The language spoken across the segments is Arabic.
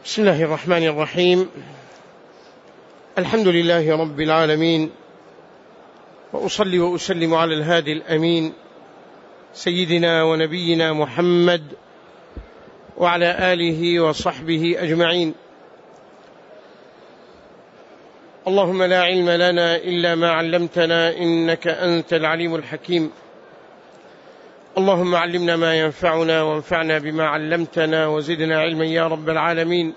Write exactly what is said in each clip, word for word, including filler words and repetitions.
بسم الله الرحمن الرحيم. الحمد لله رب العالمين، وأصلي وأسلم على الهادي الأمين سيدنا ونبينا محمد وعلى آله وصحبه أجمعين. اللهم لا علم لنا إلا ما علمتنا إنك أنت العليم الحكيم. اللهم علمنا ما ينفعنا وانفعنا بما علمتنا وزدنا علما يا رب العالمين.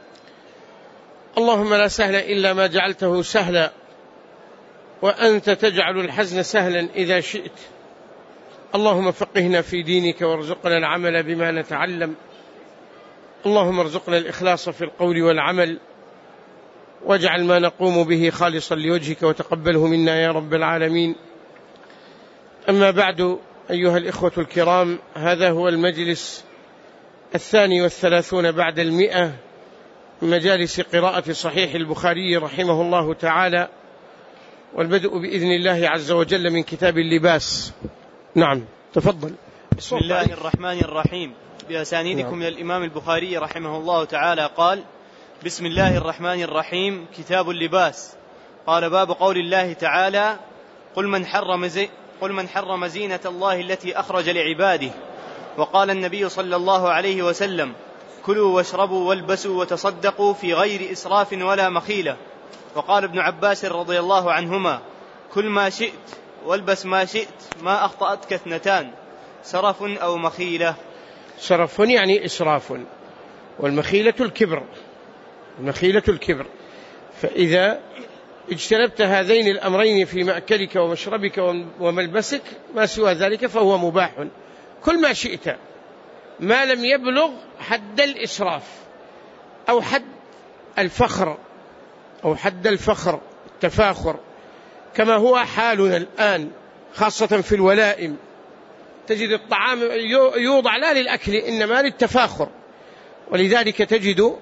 اللهم لا سهل إلا ما جعلته سهلا، وأنت تجعل الحزن سهلا إذا شئت. اللهم فقهنا في دينك وارزقنا العمل بما نتعلم. اللهم ارزقنا الإخلاص في القول والعمل، واجعل ما نقوم به خالصا لوجهك وتقبله منا يا رب العالمين. أما بعد، أيها الإخوة الكرام، هذا هو المجلس الثاني والثلاثون بعد المئة من مجالس قراءة صحيح البخاري رحمه الله تعالى، والبدء بإذن الله عز وجل من كتاب اللباس. نعم، تفضل. بسم الله الرحمن الرحيم. بأسانيدكم نعم. من الإمام البخاري رحمه الله تعالى قال: بسم الله الرحمن الرحيم. كتاب اللباس. قال: باب قول الله تعالى: قل من حرم زي قل من حرم زينة الله التي أخرج لعباده. وقال النبي صلى الله عليه وسلم: كلوا واشربوا والبسوا وتصدقوا في غير إسراف ولا مخيلة. وقال ابن عباس رضي الله عنهما: كل ما شئت والبس ما شئت، ما أخطأتك اثنتان، سرف أو مخيلة. سرف يعني إسراف، والمخيلة الكبر. المخيلة الكبر. فإذا اجتنبت هذين الأمرين في مأكلك ومشربك وملبسك، ما سوى ذلك فهو مباح. كل ما شئت ما لم يبلغ حد الإسراف أو حد الفخر أو حد الفخر التفاخر، كما هو حالنا الآن خاصة في الولائم. تجد الطعام يوضع لا للأكل إنما للتفاخر، ولذلك تجد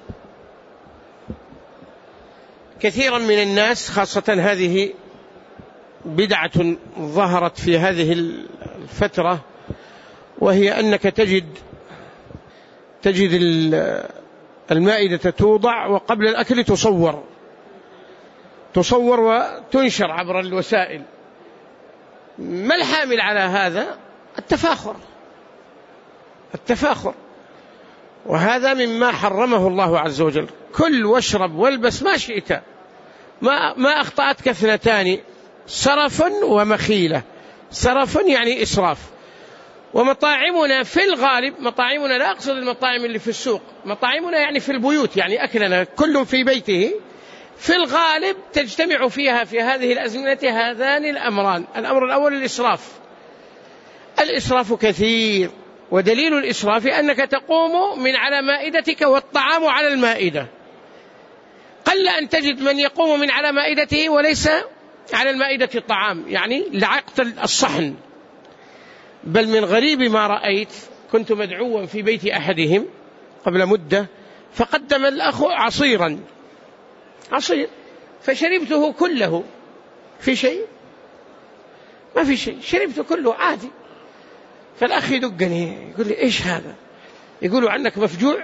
كثيرا من الناس، خاصة هذه بدعة ظهرت في هذه الفترة، وهي أنك تجد تجد المائدة توضع وقبل الأكل تصور تصور وتنشر عبر الوسائل. ما الحامل على هذا؟ التفاخر التفاخر وهذا مما حرمه الله عز وجل. كل واشرب والبس ما شئت، ما, ما أخطأتك اثنتان، سرف ومخيلة. سرف يعني إسراف. ومطاعمنا في الغالب، مطاعمنا لا أقصد المطاعم اللي في السوق، مطاعمنا يعني في البيوت، يعني أكلنا كل في بيته، في الغالب تجتمع فيها في هذه الأزمنة هذان الأمران. الأمر الأول الإسراف. الإسراف كثير، ودليل الإسراف أنك تقوم من على مائدتك والطعام على المائدة. قل أن تجد من يقوم من على مائدته وليس على المائدة الطعام، يعني لعقد الصحن. بل من غريب ما رأيت، كنت مدعوا في بيت أحدهم قبل مدة، فقدم الأخ عصيرا عصير فشربته كله. في شيء؟ ما في شيء، شربته كله عادي. فالأخ يدقني يقول لي: إيش هذا؟ يقولوا عنك مفجوع.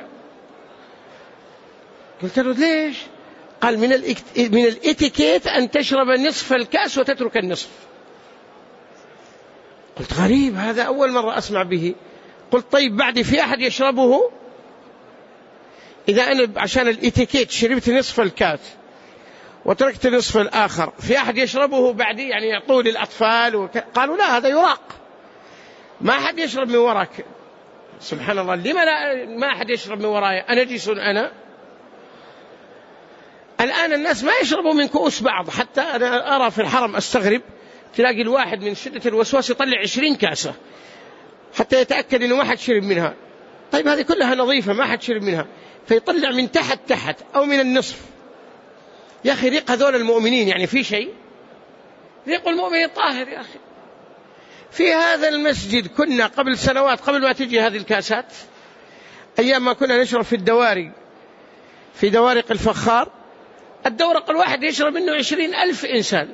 قلت له: ليش؟ قال: من من الاتيكيت أن تشرب نصف الكأس وتترك النصف. قلت: غريب، هذا أول مرة أسمع به. قلت: طيب بعد في أحد يشربه؟ إذا أنا عشان الاتيكيت شربت نصف الكأس وتركت نصف الآخر، في أحد يشربه بعدي؟ يعني يعطوه للأطفال وك... قالوا: لا، هذا يراق، ما أحد يشرب من وراك. سبحان الله، لما لا ما أحد يشرب من وراي؟ أنا جيس أنا. الآن الناس ما يشربوا من كؤوس بعض، حتى أنا أرى في الحرم أستغرب، تلاقي الواحد من شدة الوسواس يطلع عشرين كاسة حتى يتأكد إنه ما حد شرب منها. طيب هذه كلها نظيفة، ما حد شرب منها، فيطلع من تحت تحت أو من النصف. يا أخي ريق هذول المؤمنين، يعني في شيء؟ ريق المؤمن طاهر يا أخي. في هذا المسجد كنا قبل سنوات، قبل ما تجي هذه الكاسات، أيام ما كنا نشرب في الدوارق، في دوارق الفخار، الدورق الواحد يشرب منه عشرين ألف إنسان،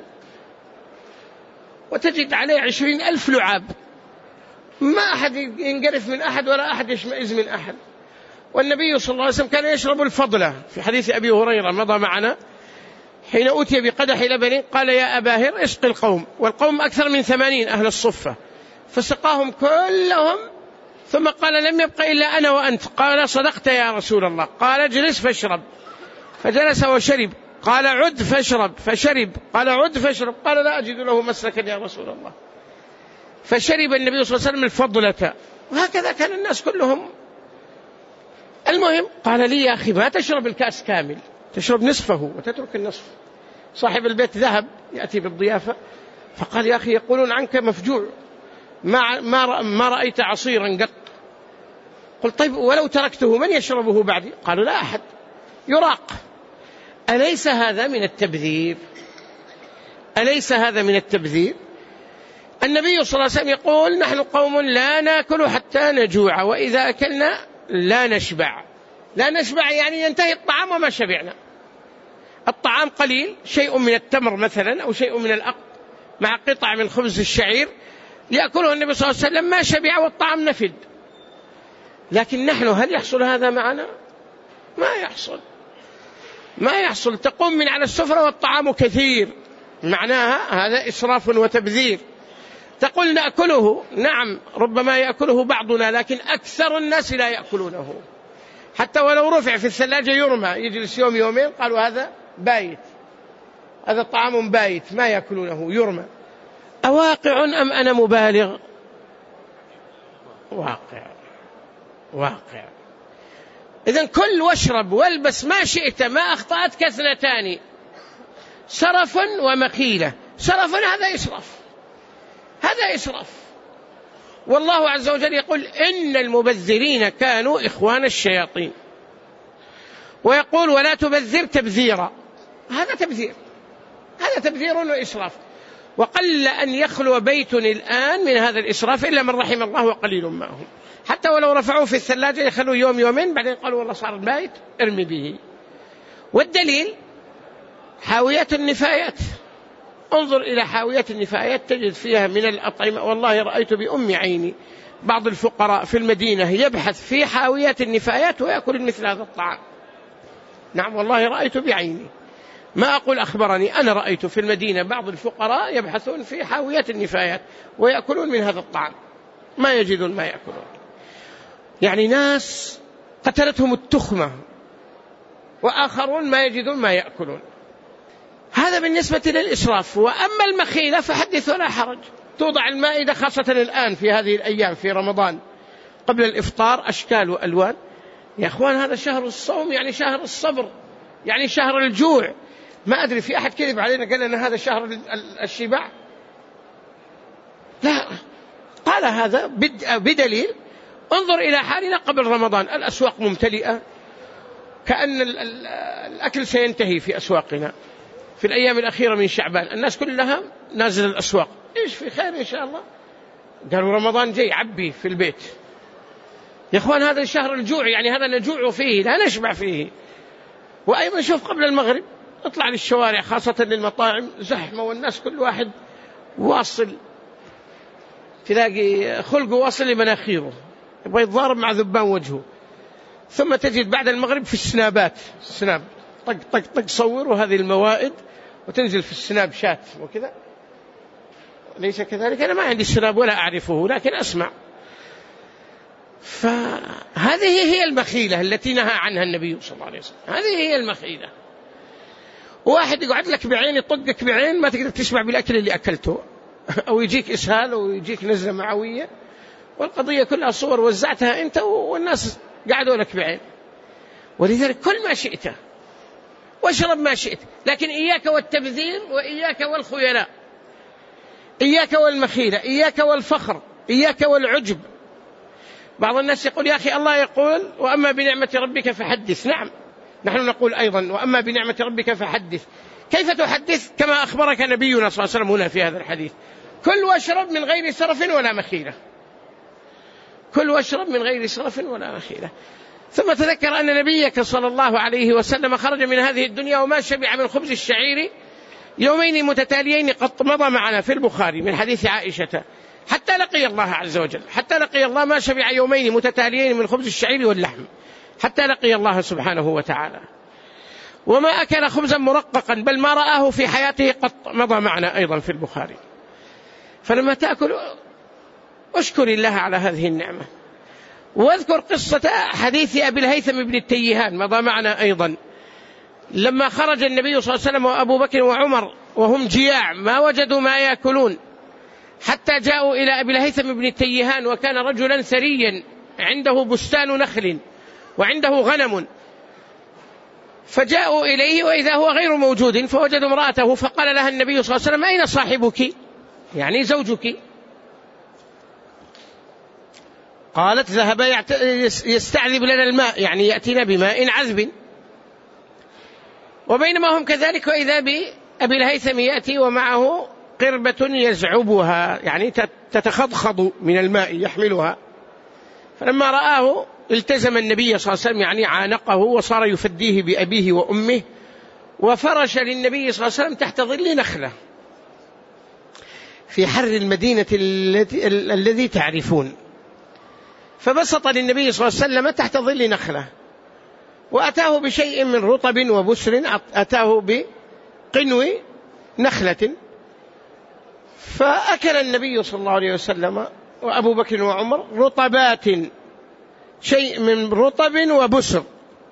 وتجد عليه عشرين ألف لعاب. ما أحد ينقرف من أحد ولا أحد يشمئز من أحد. والنبي صلى الله عليه وسلم كان يشرب الفضلة في حديث أبي هريرة مضى معنا، حين أوتي بقدح لبن قال يا أبا هر اسق القوم، والقوم أكثر من ثمانين أهل الصفة، فسقاهم كلهم ثم قال لم يبق إلا أنا وأنت. قال صدقت يا رسول الله. قال اجلس فاشرب، فجلس وشرب. قال عد فاشرب، فشرب. قال عد فاشرب. قال لا أجد له مسلكا يا رسول الله. فشرب النبي صلى الله عليه وسلم الفضلة، وهكذا كان الناس كلهم. المهم قال لي يا أخي ما تشرب الكأس كامل، تشرب نصفه وتترك النصف. صاحب البيت ذهب يأتي بالضيافة فقال يا أخي يقولون عنك مفجوع، ما, ما, ما رأيت عصيرا قط. قلت طيب ولو تركته من يشربه بعدي؟ قالوا لا أحد، يراق. أليس هذا من التبذير؟ أليس هذا من التبذير؟ النبي صلى الله عليه وسلم يقول نحن قوم لا نأكل حتى نجوع، وإذا أكلنا لا نشبع. لا نشبع يعني ينتهي الطعام وما شبعنا. الطعام قليل، شيء من التمر مثلا أو شيء من الأقط مع قطع من خبز الشعير يأكله النبي صلى الله عليه وسلم ما شبع والطعام نفد. لكن نحن هل يحصل هذا معنا؟ ما يحصل، ما يحصل. تقوم من على السفرة والطعام كثير، معناها هذا إسراف وتبذير. تقول نأكله، نعم ربما يأكله بعضنا، لكن أكثر الناس لا يأكلونه. حتى ولو رفع في الثلاجة يرمى، يجلس يوم يومين قالوا هذا بايت، هذا طعام بايت ما يأكلونه، يرمى. أواقع أم أنا مبالغ؟ واقع، واقع. إذن كل واشرب والبس ما شئت ما أخطأتك اثنتان، سرف ومخيلة. سرف هذا إسراف، هذا إسراف. والله عز وجل يقول إن المبذرين كانوا إخوان الشياطين، ويقول ولا تبذر تبذيرا. هذا تبذير، هذا تبذير وإسراف. وقل أن يخلو بيت الآن من هذا الإسراف إلا من رحم الله وقليل ما هم. حتى ولو رفعوه في الثلاجة يخلوه يوم يومين بعدين قالوا والله صار البيت ارمي به. والدليل حاويات النفايات. انظر إلى حاويات النفايات تجد فيها من الأطعمة. والله رأيت بأم عيني بعض الفقراء في المدينة يبحث في حاويات النفايات ويأكل مثل هذا الطعام. نعم والله رأيت بعيني، ما أقول أخبرني، أنا رأيت في المدينة بعض الفقراء يبحثون في حاويات النفايات ويأكلون من هذا الطعام، ما يجدون ما يأكلون. يعني ناس قتلتهم التخمة وآخرون ما يجدون ما يأكلون. هذا بالنسبة للإسراف. وأما المخيلة فحدث ولا حرج. توضع المائدة خاصة الآن في هذه الأيام في رمضان قبل الإفطار أشكال وألوان. يا أخوان هذا شهر الصوم، يعني شهر الصبر، يعني شهر الجوع. ما أدري في أحد كذب علينا قال لنا هذا شهر الشبع؟ لا، قال هذا بدليل. انظر إلى حالنا قبل رمضان، الأسواق ممتلئة كأن الأكل سينتهي في أسواقنا. في الأيام الأخيرة من شعبان الناس كلها نازل الأسواق، إيش في خير إن شاء الله. قالوا رمضان جاي عبي في البيت. يا أخوان هذا شهر الجوع، يعني هذا نجوع فيه لا نشبع فيه. وأيضا شوف قبل المغرب اطلع للشوارع خاصة للمطاعم زحمة، والناس كل واحد واصل، تلاقي خلقه واصل لمناخيره يبغى يتضارب مع ذبان وجهه. ثم تجد بعد المغرب في السنابات، سناب طق طق طق صوروا هذه الموائد وتنزل في السناب شات وكذا. ليس كذلك؟ أنا ما عندي السناب ولا أعرفه لكن أسمع. فهذه هي المخيلة التي نهى عنها النبي صلى الله عليه وسلم. هذه هي المخيلة. واحد يقعد لك بعين يطقك بعين ما تقدر تشبع بالأكل اللي أكلته، أو يجيك إسهال أو يجيك نزلة معوية، والقضية كلها صور وزعتها أنت والناس قعدوا لك بعين. ولذلك كل ما شئت واشرب ما شئت، لكن إياك والتبذير وإياك والخيلاء، إياك والمخيلة، إياك والفخر، إياك والعجب. بعض الناس يقول يا أخي الله يقول وأما بنعمة ربك فحدث. نعم نحن نقول أيضا وأما بنعمة ربك فحدث. كيف تحدث؟ كما أخبرك نبينا صلى الله عليه وسلم هنا في هذا الحديث: كل واشرب من غير سرف ولا مخيلة. كل واشرب من غير سرف ولا مخيلة. ثم تذكر أن نبيك صلى الله عليه وسلم خرج من هذه الدنيا وما شبع من خبز الشعير يومين متتاليين قد مضى معنا في البخاري من حديث عائشة، حتى لقي الله عز وجل، حتى لقي الله ما شبع يومين متتاليين من خبز الشعير واللحم. حتى لقي الله سبحانه وتعالى. وما أكل خبزا مرققا بل ما رآه في حياته قط، مضى معنا أيضا في البخاري. فلما تأكل أشكر الله على هذه النعمة. واذكر قصة حديث أبي الهيثم بن التيهان، مضى معنا أيضا، لما خرج النبي صلى الله عليه وسلم وأبو بكر وعمر وهم جياع ما وجدوا ما يأكلون، حتى جاءوا إلى أبي الهيثم بن التيهان، وكان رجلا ثريا عنده بستان نخل وعنده غنم، فجاءوا إليه وإذا هو غير موجود، فوجدوا امرأته، فقال لها النبي صلى الله عليه وسلم: أين صاحبك؟ يعني زوجك. قالت: ذهب يستعذب لنا الماء، يعني يأتينا بماء عذب. وبينما هم كذلك وإذا بأبي الهيثم يأتي ومعه قربة يزعبها، يعني تتخضخض من الماء يحملها. فلما رآه التزم النبي صلى الله عليه وسلم، يعني عانقه وصار يفديه بأبيه وأمه، وفرش للنبي صلى الله عليه وسلم تحت ظل نخلة في حر المدينة التي الذي تعرفون. فبسط للنبي صلى الله عليه وسلم تحت ظل نخلة، وأتاه بشيء من رطب وبسر، أتاه بقنو نخلة، فأكل النبي صلى الله عليه وسلم وأبو بكر وعمر رطبات، شيء من رطب وبسر،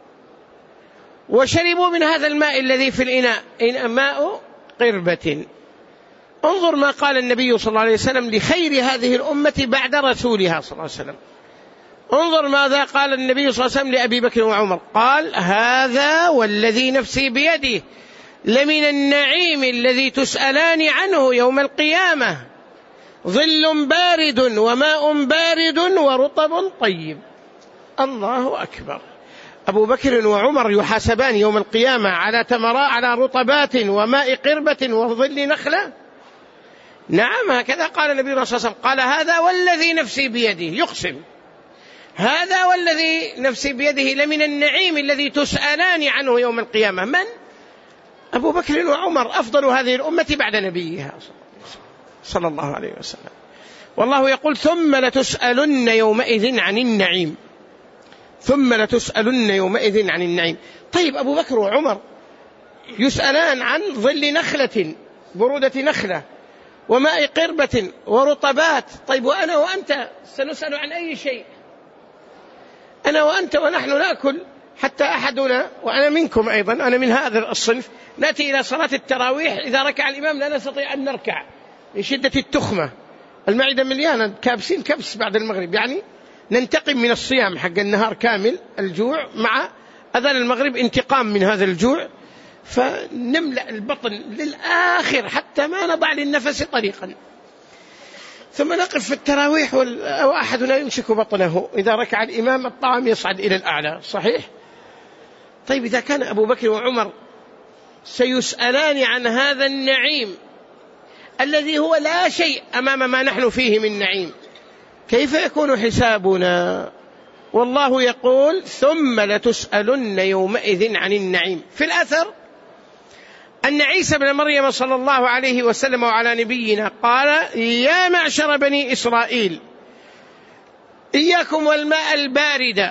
وشربوا من هذا الماء الذي في الإناء، إن ماء قربة. انظر ما قال النبي صلى الله عليه وسلم لخير هذه الأمة بعد رسولها صلى الله عليه وسلم. انظر ماذا قال النبي صلى الله عليه وسلم لأبي بكر وعمر، قال: هذا والذي نفسي بيده لمن النعيم الذي تسألان عنه يوم القيامة، ظل بارد وماء بارد ورطب طيب. الله أكبر. أبو بكر وعمر يحاسبان يوم القيامة على تمراء، على رطبات وماء قربة وظل نخلة. نعم، هكذا قال النبي صلى الله عليه وسلم، قال: هذا والذي نفسي بيده، يقسم: هذا والذي نفسي بيده لمن النعيم الذي تسألان عنه يوم القيامة. من؟ أبو بكر وعمر، أفضل هذه الأمة بعد نبيها صلى الله عليه وسلم. والله يقول: ثم لتسألن يومئذ عن النعيم، ثم لتسألن يومئذ عن النعيم. طيب، أبو بكر وعمر يسألان عن ظل نخلة، برودة نخلة، وماء قربة ورطبات. طيب، وأنا وأنت سنسأل عن أي شيء؟ أنا وأنت ونحن نأكل، حتى أحدنا، وأنا منكم أيضا، أنا من هذا الصنف، نأتي إلى صلاة التراويح إذا ركع الإمام لا نستطيع أن نركع لشدة التخمة، المعدة مليانة، كابسين كبس بعد المغرب، يعني ننتقم من الصيام حق النهار كامل، الجوع مع أذان المغرب انتقام من هذا الجوع، فنملأ البطن للآخر حتى ما نضع للنفس طريقا، ثم نقف في التراويح وأحدنا يمسك بطنه، إذا ركع الإمام الطعام يصعد إلى الأعلى. صحيح؟ طيب، إذا كان أبو بكر وعمر سيسألان عن هذا النعيم الذي هو لا شيء أمام ما نحن فيه من نعيم، كيف يكون حسابنا؟ والله يقول: ثم لتسألن يومئذ عن النعيم. في الأثر أن عيسى بن مريم صلى الله عليه وسلم وعلى نبينا قال: يا معشر بني إسرائيل، إياكم والماء البارد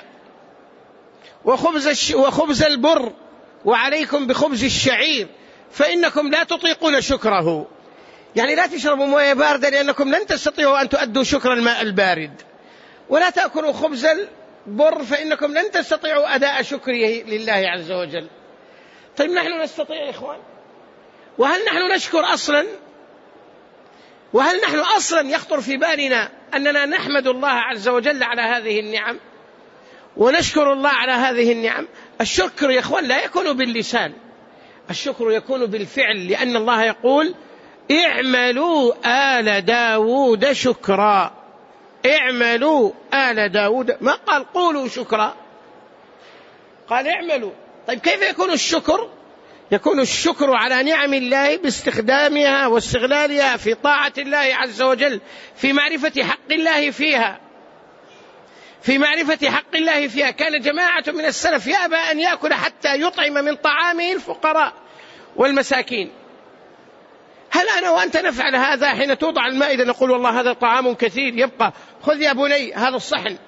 وخبز, وخبز البر، وعليكم بخبز الشعير، فإنكم لا تطيقون شكره. يعني لا تشربوا موية باردة لأنكم لن تستطيعوا أن تؤدوا شكر الماء البارد، ولا تأكلوا خبز البر فإنكم لن تستطيعوا أداء شكره لله عز وجل. طيب، نحن نستطيع يا إخوان؟ وهل نحن نشكر أصلا؟ وهل نحن أصلا يخطر في بالنا أننا نحمد الله عز وجل على هذه النعم ونشكر الله على هذه النعم؟ الشكر يا إخوان لا يكون باللسان، الشكر يكون بالفعل، لأن الله يقول: اعملوا آل داود شكرا. اعملوا آل داود، ما قال قولوا شكرا، قال اعملوا. طيب، كيف يكون الشكر؟ يكون الشكر على نعم الله باستخدامها واستغلالها في طاعة الله عز وجل، في معرفة حق الله فيها، في معرفة حق الله فيها. كان جماعة من السلف يأبى أن يأكل حتى يطعم من طعامه الفقراء والمساكين. هل أنا وأنت نفعل هذا حين توضع المائدة؟ نقول: والله هذا طعام كثير، يبقى خذ يا بني هذا الصحن،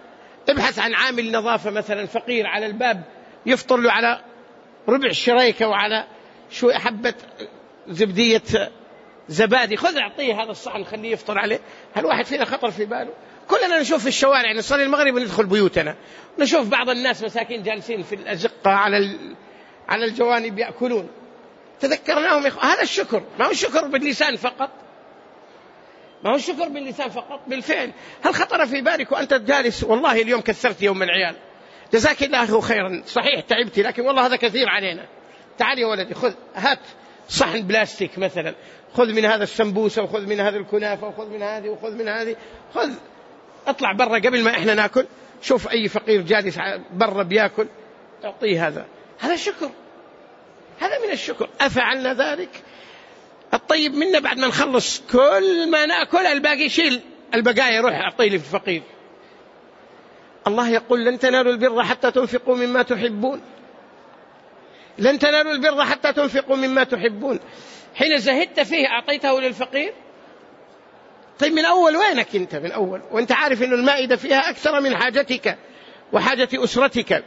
ابحث عن عامل نظافة مثلا فقير على الباب يفطر له على ربع شريكة وعلى شو حبة زبدية زبادي، خذ اعطيه هذا الصحن خليه يفطر عليه. هل واحد فينا خطر في باله؟ كلنا نشوف في الشوارع، نصلي المغرب وندخل بيوتنا نشوف بعض الناس مساكين جالسين في الأزقة على على الجوانب يأكلون. تذكرناهم يخ... هذا الشكر، ما هو الشكر باللسان فقط، ما هو الشكر باللسان فقط، بالفعل. هل خطر في بالك وأنت جالس والله اليوم كثرت يوم من العيال، جزاك الله خيرا، صحيح تعبتي لكن والله هذا كثير علينا، تعال يا ولدي خذ هات صحن بلاستيك مثلا، خذ من هذا السمبوسة وخذ من هذا الكنافة وخذ من هذه وخذ من هذه، خذ اطلع برا قبل ما احنا ناكل، شوف أي فقير جالس برا بياكل تعطيه هذا. هذا شكر، هذا من الشكر. أفعلنا ذلك؟ الطيب منا بعد ما نخلص كل ما نأكل الباقي شيل البقايا روح أعطيه للفقير. الله يقول لن تنالوا البر حتى تنفقوا مما تحبون، لن تنالوا البر حتى تنفقوا مما تحبون. حين زهدت فيه أعطيته للفقير؟ طيب من أول وينك أنت من أول وأنت عارف أن المائدة فيها أكثر من حاجتك وحاجة أسرتك؟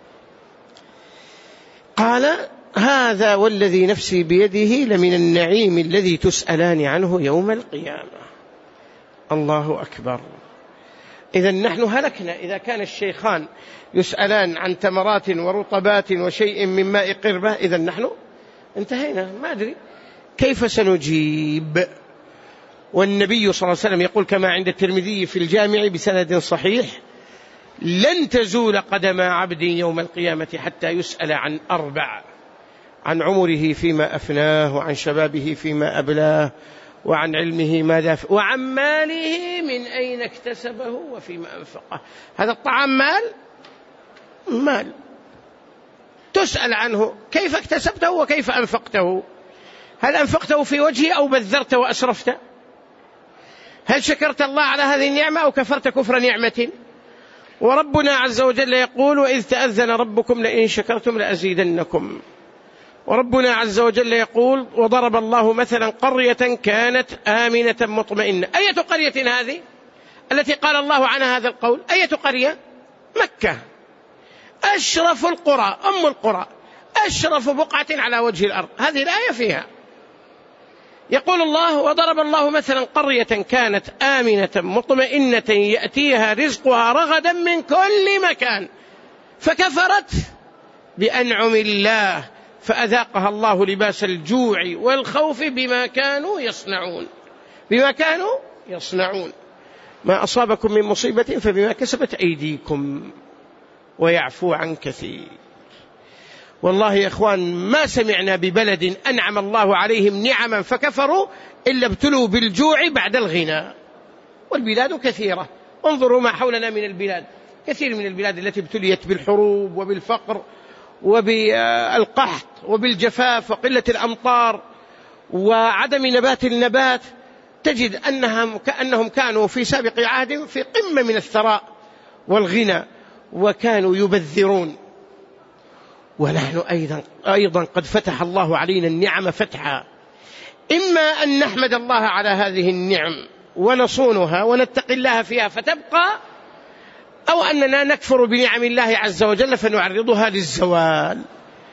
قال هذا والذي نفسي بيده لمن النعيم الذي تسألان عنه يوم القيامة. الله أكبر. إذن نحن هلكنا إذا كان الشيخان يسألان عن تمرات ورطبات وشيء من ماء قربة، إذن نحن انتهينا. ما أدري كيف سنجيب. والنبي صلى الله عليه وسلم يقول كما عند الترمذي في الجامع بسند صحيح لن تزول قدم عبد يوم القيامة حتى يسأل عن أربع: عن عمره فيما أفناه، وعن شبابه فيما أبلاه، وعن علمه ماذا ف... وعن ماله من أين اكتسبه وفيما أنفقه. هذا الطعام مال، مال تسأل عنه كيف اكتسبته وكيف أنفقته. هل أنفقته في وجهه أو بذرت وأسرفت؟ هل شكرت الله على هذه النعمة أو كفرت كفر نعمة؟ وربنا عز وجل يقول وإذ تأذن ربكم لئن شكرتم لأزيدنكم. وربنا عز وجل يقول وضرب الله مثلا قرية كانت آمنة مطمئنة. أية قرية هذه التي قال الله عنها هذا القول؟ أية قرية؟ مكة، أشرف القرى، أم القرى، أشرف بقعة على وجه الأرض. هذه الآية فيها يقول الله وضرب الله مثلا قرية كانت آمنة مطمئنة يأتيها رزقها رغدا من كل مكان فكفرت بأنعم الله فأذاقها الله لباس الجوع والخوف بما كانوا يصنعون، بما كانوا يصنعون. ما أصابكم من مصيبة فبما كسبت أيديكم ويعفو عن كثير. والله يا إخوان ما سمعنا ببلد أنعم الله عليهم نعما فكفروا إلا ابتلوا بالجوع بعد الغنى. والبلاد كثيرة، انظروا ما حولنا من البلاد، كثير من البلاد التي ابتليت بالحروب وبالفقر وبالقحط وبالجفاف وقلة الأمطار وعدم نبات النبات، تجد أنهم كأنهم كانوا في سابق عهد في قمة من الثراء والغنى وكانوا يبذرون. ونحن أيضا, أيضا قد فتح الله علينا النعم فتحا، إما أن نحمد الله على هذه النعم ونصونها ونتقي الله فيها فتبقى، أو أننا نكفر بنعم الله عز وجل فنعرضها للزوال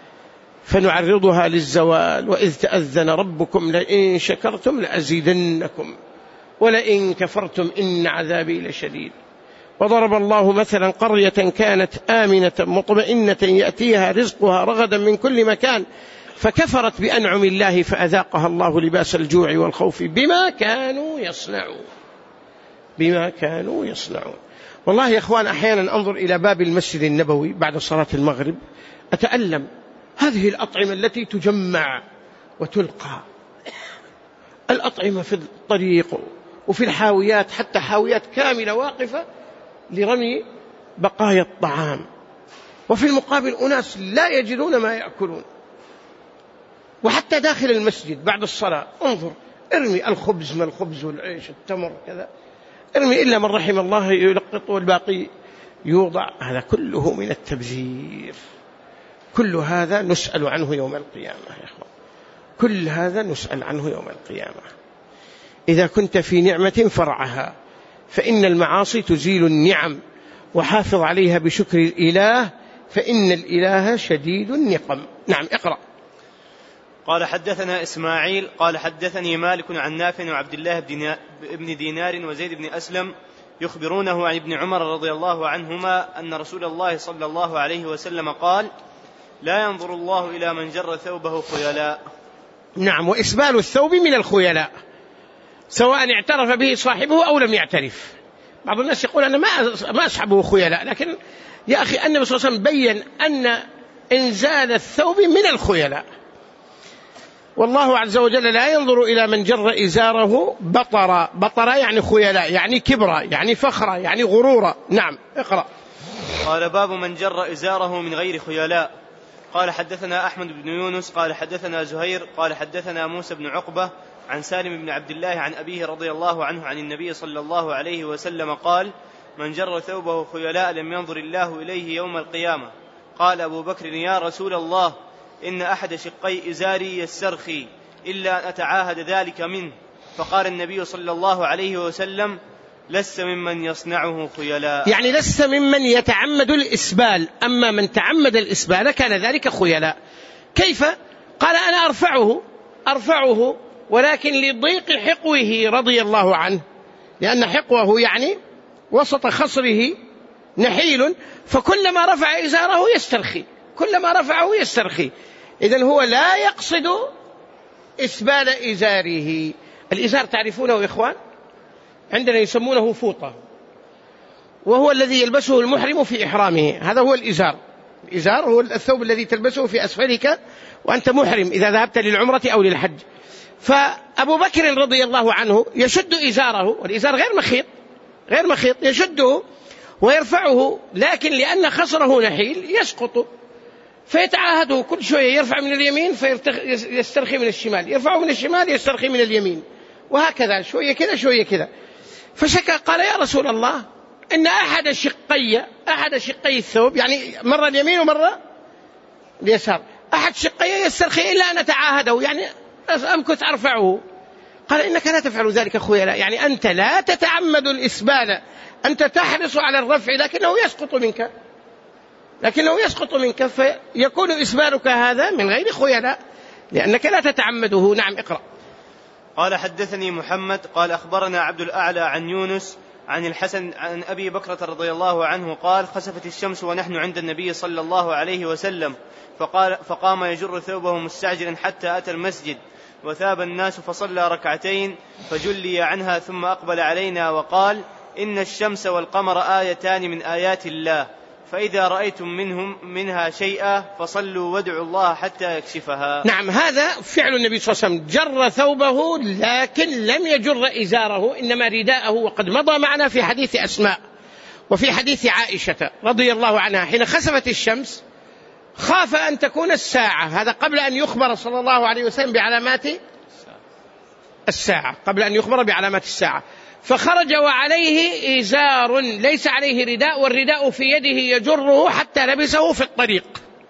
فنعرضها للزوال. وإذ تأذن ربكم لئن شكرتم لأزيدنكم ولئن كفرتم إن عذابي لشديد. وضرب الله مثلا قرية كانت آمنة مطمئنة يأتيها رزقها رغدا من كل مكان فكفرت بأنعم الله فأذاقها الله لباس الجوع والخوف بما كانوا يصنعون، بما كانوا يصنعون. والله يا إخوان أحيانا أنظر إلى باب المسجد النبوي بعد صلاة المغرب أتألم، هذه الأطعمة التي تجمع وتلقى، الأطعمة في الطريق وفي الحاويات، حتى حاويات كاملة واقفة لرمي بقايا الطعام، وفي المقابل أناس لا يجدون ما يأكلون. وحتى داخل المسجد بعد الصلاة انظر ارمي الخبز ما الخبز والعيش التمر كذا ارمي إلا من رحم الله يلقط والباقي يوضع. هذا كله من التبذير، كل هذا نسأل عنه يوم القيامة يا أخوان، كل هذا نسأل عنه يوم القيامة. إذا كنت في نعمة فرعها، فإن المعاصي تزيل النعم وحافظ عليها بشكر الإله، فإن الإله شديد النقم. نعم اقرأ. قال حدثنا إسماعيل قال حدثني مالك عن نافع وعبد الله بن دينار وزيد بن أسلم يخبرونه عن ابن عمر رضي الله عنهما أن رسول الله صلى الله عليه وسلم قال: لا ينظر الله إلى من جر ثوبه خيلاء. نعم، وإسبال الثوب من الخيلاء، سواء اعترف به صاحبه أو لم يعترف. بعض الناس يقول أنا ما أصحبه خيلاء، لكن يا أخي النبي صلى الله عليه وسلم بيّن أن إنزال الثوب من الخيلاء. والله عز وجل لا ينظر إلى من جر إزاره بطرا، بطرا يعني خيلاء، يعني كبرا، يعني فخرا، يعني غرورا. نعم اقرأ. قال: باب من جر إزاره من غير خيلاء. قال حدثنا أحمد بن يونس قال حدثنا زهير قال حدثنا موسى بن عقبة عن سالم بن عبد الله عن أبيه رضي الله عنه عن النبي صلى الله عليه وسلم قال: من جر ثوبه خيلاء لم ينظر الله إليه يوم القيامة. قال أبو بكر: يا رسول الله، إن أحد شقي إزاري يسترخي إلا أن أتعاهد ذلك منه. فقال النبي صلى الله عليه وسلم: لست ممن يصنعه خيلاء. يعني لست ممن يتعمد الإسبال، أما من تعمد الإسبال كان ذلك خيلاء. كيف؟ قال: أنا أرفعه أرفعه ولكن لضيق حقوه رضي الله عنه، لأن حقوه يعني وسط خصره نحيل، فكلما رفع إزاره يسترخي، كلما رفعه يسترخي. إذن هو لا يقصد إسبال إزاره. الإزار تعرفونه يا إخوان؟ عندنا يسمونه فوطة، وهو الذي يلبسه المحرم في إحرامه، هذا هو الإزار. الإزار هو الثوب الذي تلبسه في أسفلك وأنت محرم إذا ذهبت للعمرة أو للحج. فأبو بكر رضي الله عنه يشد إزاره، والإزار غير مخيط، غير مخيط، يشده ويرفعه، لكن لأن خصره نحيل يسقط، فيتعاهده كل شوية يرفع من اليمين فيسترخي من الشمال، يرفعه من الشمال يسترخي من اليمين، وهكذا شوية كذا شوية كذا. فشكى قال: يا رسول الله، إن أحد شقي أحد شقي الثوب، يعني مرة اليمين ومرة اليسار، أحد شقي يسترخي إلا أن أتعاهده، يعني أمكث أرفعه. قال: إنك لا تفعل ذلك خيلاء، يعني أنت لا تتعمد الإسبال، أنت تحرص على الرفع لكنه يسقط منك، لكنه يسقط منك فيكون إسبالك هذا من غير خيلاء لأنك لا تتعمده. نعم اقرأ. قال حدثني محمد قال أخبرنا عبد الأعلى عن يونس عن الحسن عن أبي بكرة رضي الله عنه قال: خسفت الشمس ونحن عند النبي صلى الله عليه وسلم، فقال فقام يجر ثوبه مستعجلا حتى أتى المسجد، وثاب الناس فصلى ركعتين فجلي عنها، ثم أقبل علينا وقال: إن الشمس والقمر آيتان من آيات الله، فإذا رأيتم منهم منها شيئا فصلوا وادعوا الله حتى يكشفها. نعم، هذا فعل النبي صلى الله عليه وسلم، جر ثوبه لكن لم يجر إزاره، إنما رداءه، وقد مضى معنا في حديث أسماء وفي حديث عائشة رضي الله عنها حين خسفت الشمس خاف أن تكون الساعة، هذا قبل أن يخبر صلى الله عليه وسلم بعلامات الساعة، قبل أن يخبر بعلامات الساعة، فخرج وعليه إزار ليس عليه رداء، والرداء في يده يجره حتى لبسه في الطريق.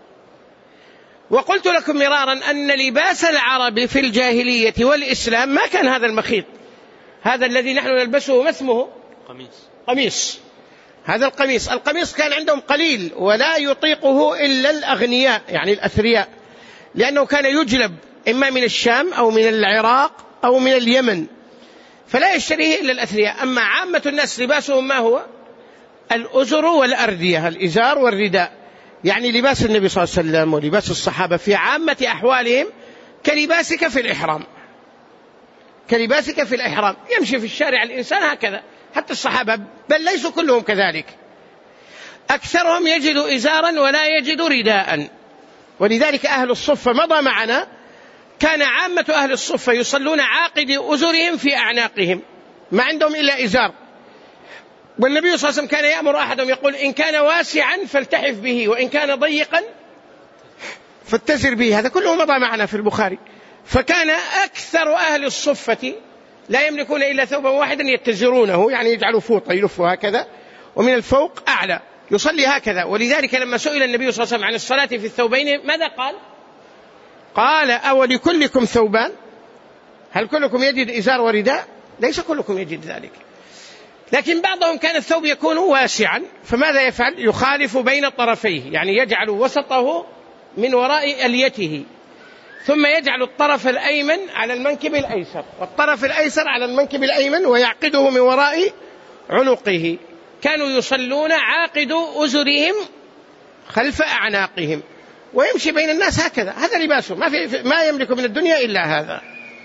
وقلت لكم مرارا أن لباس العرب في الجاهلية والإسلام ما كان هذا المخيط، هذا الذي نحن نلبسه ما اسمه؟ قميص. قميص، هذا القميص. القميص كان عندهم قليل ولا يطيقه إلا الأغنياء يعني الأثرياء، لأنه كان يجلب إما من الشام أو من العراق أو من اليمن، فلا يشتريه إلا الأثرياء. أما عامة الناس لباسهم ما هو؟ الأزر والأردية، الإزار والرداء، يعني لباس النبي صلى الله عليه وسلم ولباس الصحابة في عامة أحوالهم كلباسك في الإحرام، كلباسك في الإحرام، يمشي في الشارع الإنسان هكذا، حتى الصحابة بل ليسوا كلهم كذلك، أكثرهم يجد إزارا ولا يجد رداء. ولذلك أهل الصفة مضى معنا، كان عامة أهل الصفة يصلون عاقد أزرهم في أعناقهم، ما عندهم إلا إزار. والنبي صلى الله عليه وسلم كان يأمر أحدهم يقول: إن كان واسعا فالتحف به، وإن كان ضيقا فاتزر به. هذا كله مضى معنا في البخاري. فكان أكثر أهل الصفة لا يملكون إلا ثوبا واحدا يتزرونه، يعني يجعلوا فوطة يلفوا هكذا، ومن الفوق أعلى يصلي هكذا. ولذلك لما سئل النبي صلى الله عليه وسلم عن الصلاة في الثوبين ماذا قال؟ قال: أولكلكم ثوبان؟ هل كلكم يجد إزار ورداء؟ ليس كلكم يجد ذلك. لكن بعضهم كان الثوب يكون واسعا، فماذا يفعل؟ يخالف بين طرفيه، يعني يجعل وسطه من وراء أليته، ثم يجعل الطرف الأيمن على المنكب الأيسر والطرف الأيسر على المنكب الأيمن ويعقده من وراء عنقه. كانوا يصلون عاقدوا أزرهم خلف أعناقهم، ويمشي بين الناس هكذا، هذا لباسه، ما, في ما يملك من الدنيا إلا هذا.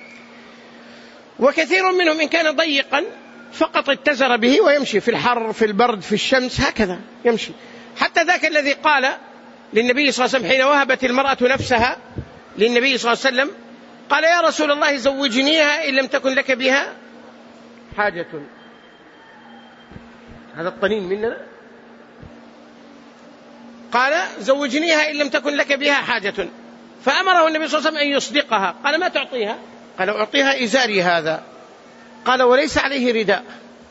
وكثير منهم إن كان ضيقا فقط اتزر به ويمشي في الحر في البرد في الشمس هكذا يمشي. حتى ذاك الذي قال للنبي صلى الله عليه وسلم حين وهبت المرأة نفسها للنبي صلى الله عليه وسلم، قال يا رسول الله زوجنيها إن لم تكن لك بها حاجة. هذا الطنين مننا. قال زوجنيها إن لم تكن لك بها حاجة، فأمره النبي صلى الله عليه وسلم أن يصدقها. قال ما تعطيها؟ قال أعطيها إزاري هذا. قال وليس عليه رداء.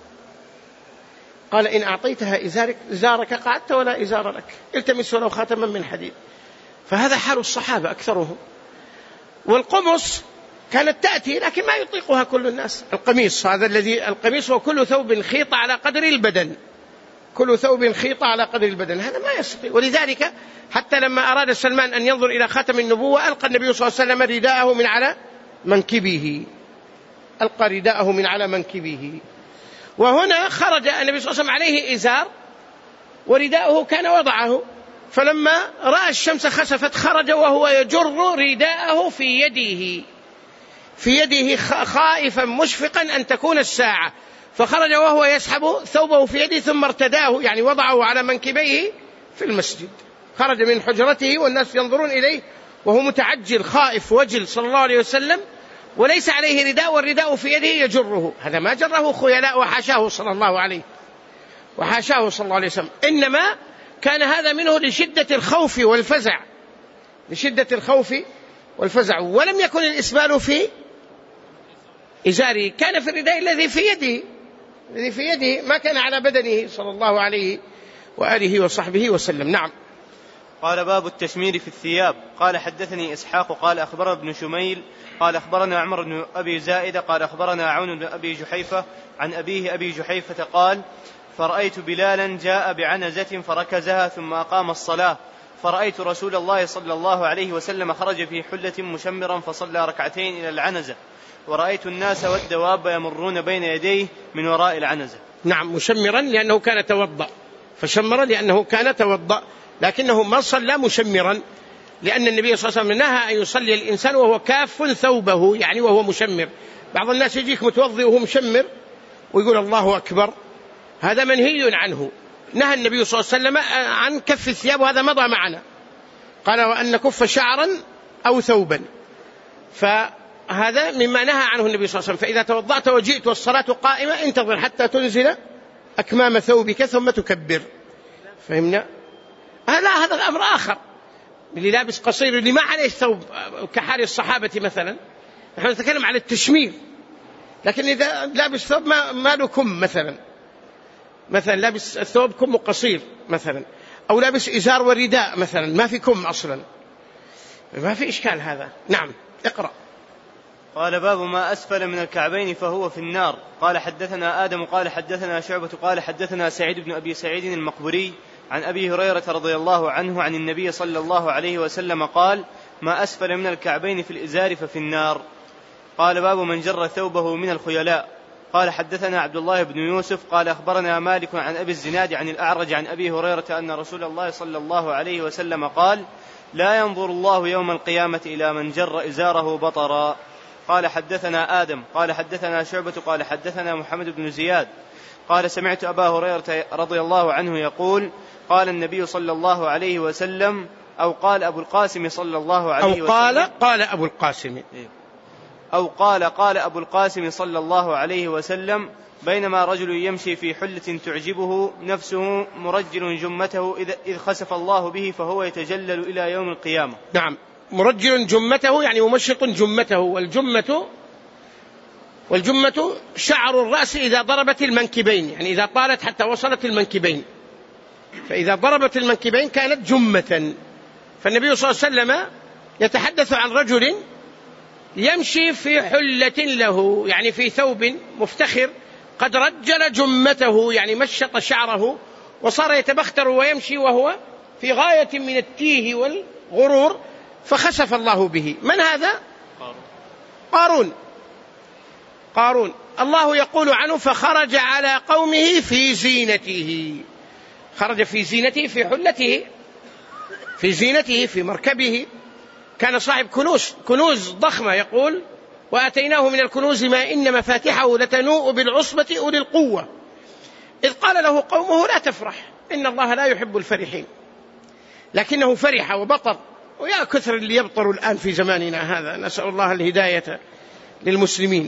قال إن أعطيتها إزارك إزارك قعدت ولا إزار لك، التمس ولو خاتما من حديد. فهذا حال الصحابة أكثرهم. والقمص كانت تأتي لكن ما يطيقها كل الناس. القميص هذا الذي القميص هو كل ثوب خيط على قدر البدن، كل ثوب خيط على قدر البدن، هذا ما يستطيع. ولذلك حتى لما أراد سلمان أن ينظر إلى خاتم النبوة ألقى النبي صلى الله عليه وسلم رداءه من على منكبه، ألقى رداءه من على منكبه. وهنا خرج النبي صلى الله عليه وسلم عليه إزار ورداءه كان وضعه، فلما رأى الشمس خسفت خرج وهو يجر رداءه في يده في يده خائفا مشفقا أن تكون الساعة، فخرج وهو يسحب ثوبه في يده ثم ارتداه، يعني وضعه على منكبيه في المسجد. خرج من حجرته والناس ينظرون إليه وهو متعجل خائف وجل صلى الله عليه وسلم، وليس عليه رداء والرداء في يده يجره. هذا ما جره خيلاء وحاشاه صلى الله عليه وحاشاه صلى الله عليه وسلم، إنما كان هذا منه لشدة الخوف والفزع، لشدة الخوف والفزع. ولم يكن الإسبال في إزاره، كان في الرداء الذي في يده الذي في يده ما كان على بدنه صلى الله عليه وآله وصحبه وسلم. نعم. قال باب التشمير في الثياب. قال حدثني إسحاق قال أخبرنا ابن شميل قال أخبرنا عمر بن أبي زائدة قال أخبرنا عون بن أبي جحيفة عن أبيه أبي جحيفة قال فرأيت بلالا جاء بعنزة فركزها ثم أقام الصلاة، فرأيت رسول الله صلى الله عليه وسلم خرج في حلة مشمرا فصلى ركعتين إلى العنزة، ورأيت الناس والدواب يمرون بين يديه من وراء العنزة. نعم، مشمرا لأنه كان توضأ، فشمر لأنه كان توضأ، لكنه ما صلى مشمرا، لأن النبي صلى الله عليه وسلم نهى أن يصلي الإنسان وهو كاف ثوبه، يعني وهو مشمر. بعض الناس يجيك متوضئ وهو مشمر ويقول الله أكبر، هذا منهي عنه. نهى النبي صلى الله عليه وسلم عن كف الثياب، وهذا مضى معنا، قال وأن نكف شعرا أو ثوبا، فهذا مما نهى عنه النبي صلى الله عليه وسلم. فإذا توضأت وجئت والصلاة قائمة انتظر حتى تنزل أكمام ثوبك ثم تكبر. فهمنا؟ هذا هذا الأمر آخر، اللي لابس قصير اللي ما عليه ثوب كحال الصحابة مثلا، نحن نتكلم على التشمير. لكن إذا لابس ثوب ما, ما له كم مثلا مثلا لابس الثوب كم قصير مثلا، أو لابس إزار ورداء مثلا ما في كم أصلا، ما في إشكال هذا. نعم. اقرأ. قال باب ما أسفل من الكعبين فهو في النار. قال حدثنا آدم قال حدثنا شعبة قال حدثنا سعيد بن أبي سعيد المقبري عن أبي هريرة رضي الله عنه عن النبي صلى الله عليه وسلم قال ما أسفل من الكعبين في الإزار ففي النار. قال باب من جر ثوبه من الخيلاء. قال حدثنا عبد الله بن يوسف قال أخبرنا مالك عن أبي الزناد عن الأعرج عن أبي هريرة أن رسول الله صلى الله عليه وسلم قال لا ينظر الله يوم القيامة إلى من جر إزاره بطرا. قال حدثنا آدم قال حدثنا شعبة قال حدثنا محمد بن زياد قال سمعت أبا هريرة رضي الله عنه يقول قال النبي صلى الله عليه وسلم أو قال أبو القاسم صلى الله عليه وسلم أو قال قال أبو القاسم أو قال قال أبو القاسم صلى الله عليه وسلم بينما رجل يمشي في حلة تعجبه نفسه مرجل جمته إذ خسف الله به فهو يتجلل إلى يوم القيامة. نعم، مرجل جمته يعني ممشط جمته، والجمة والجمة شعر الرأس إذا ضربت المنكبين، يعني إذا طالت حتى وصلت المنكبين، فإذا ضربت المنكبين كانت جمة. فالنبي صلى الله عليه وسلم يتحدث عن رجل يمشي في حلة له، يعني في ثوب مفتخر قد رجل جمته يعني مشط شعره وصار يتبختر ويمشي وهو في غاية من التيه والغرور، فخسف الله به. من هذا؟ قارون. قارون الله يقول عنه فخرج على قومه في زينته، خرج في زينته في حلته، في زينته في مركبه، كان صاحب كنوز كنوز ضخمة، يقول وآتيناه من الكنوز ما إن مفاتحه لتنوء بالعصبة أولي القوة، إذ قال له قومه لا تفرح إن الله لا يحب الفرحين، لكنه فرح وبطر. ويا كثر اللي يبطر الآن في زماننا هذا، نسأل الله الهداية للمسلمين.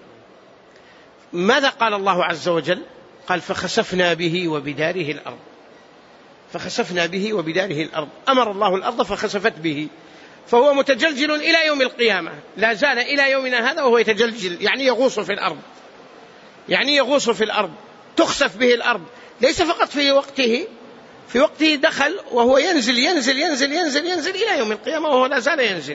ماذا قال الله عز وجل؟ قال فخسفنا به وبداره الأرض، فخسفنا به وبداره الأرض، أمر الله الأرض فخسفت به، فهو متجلجل إلى يوم القيامة، لا زال إلى يومنا هذا وهو يتجلجل، يعني يغوص في الأرض، يعني يغوص في الأرض، تخسف به الأرض، ليس فقط في وقته، في وقته دخل وهو ينزل ينزل ينزل ينزل ينزل إلى يوم القيامة وهو لا زال ينزل،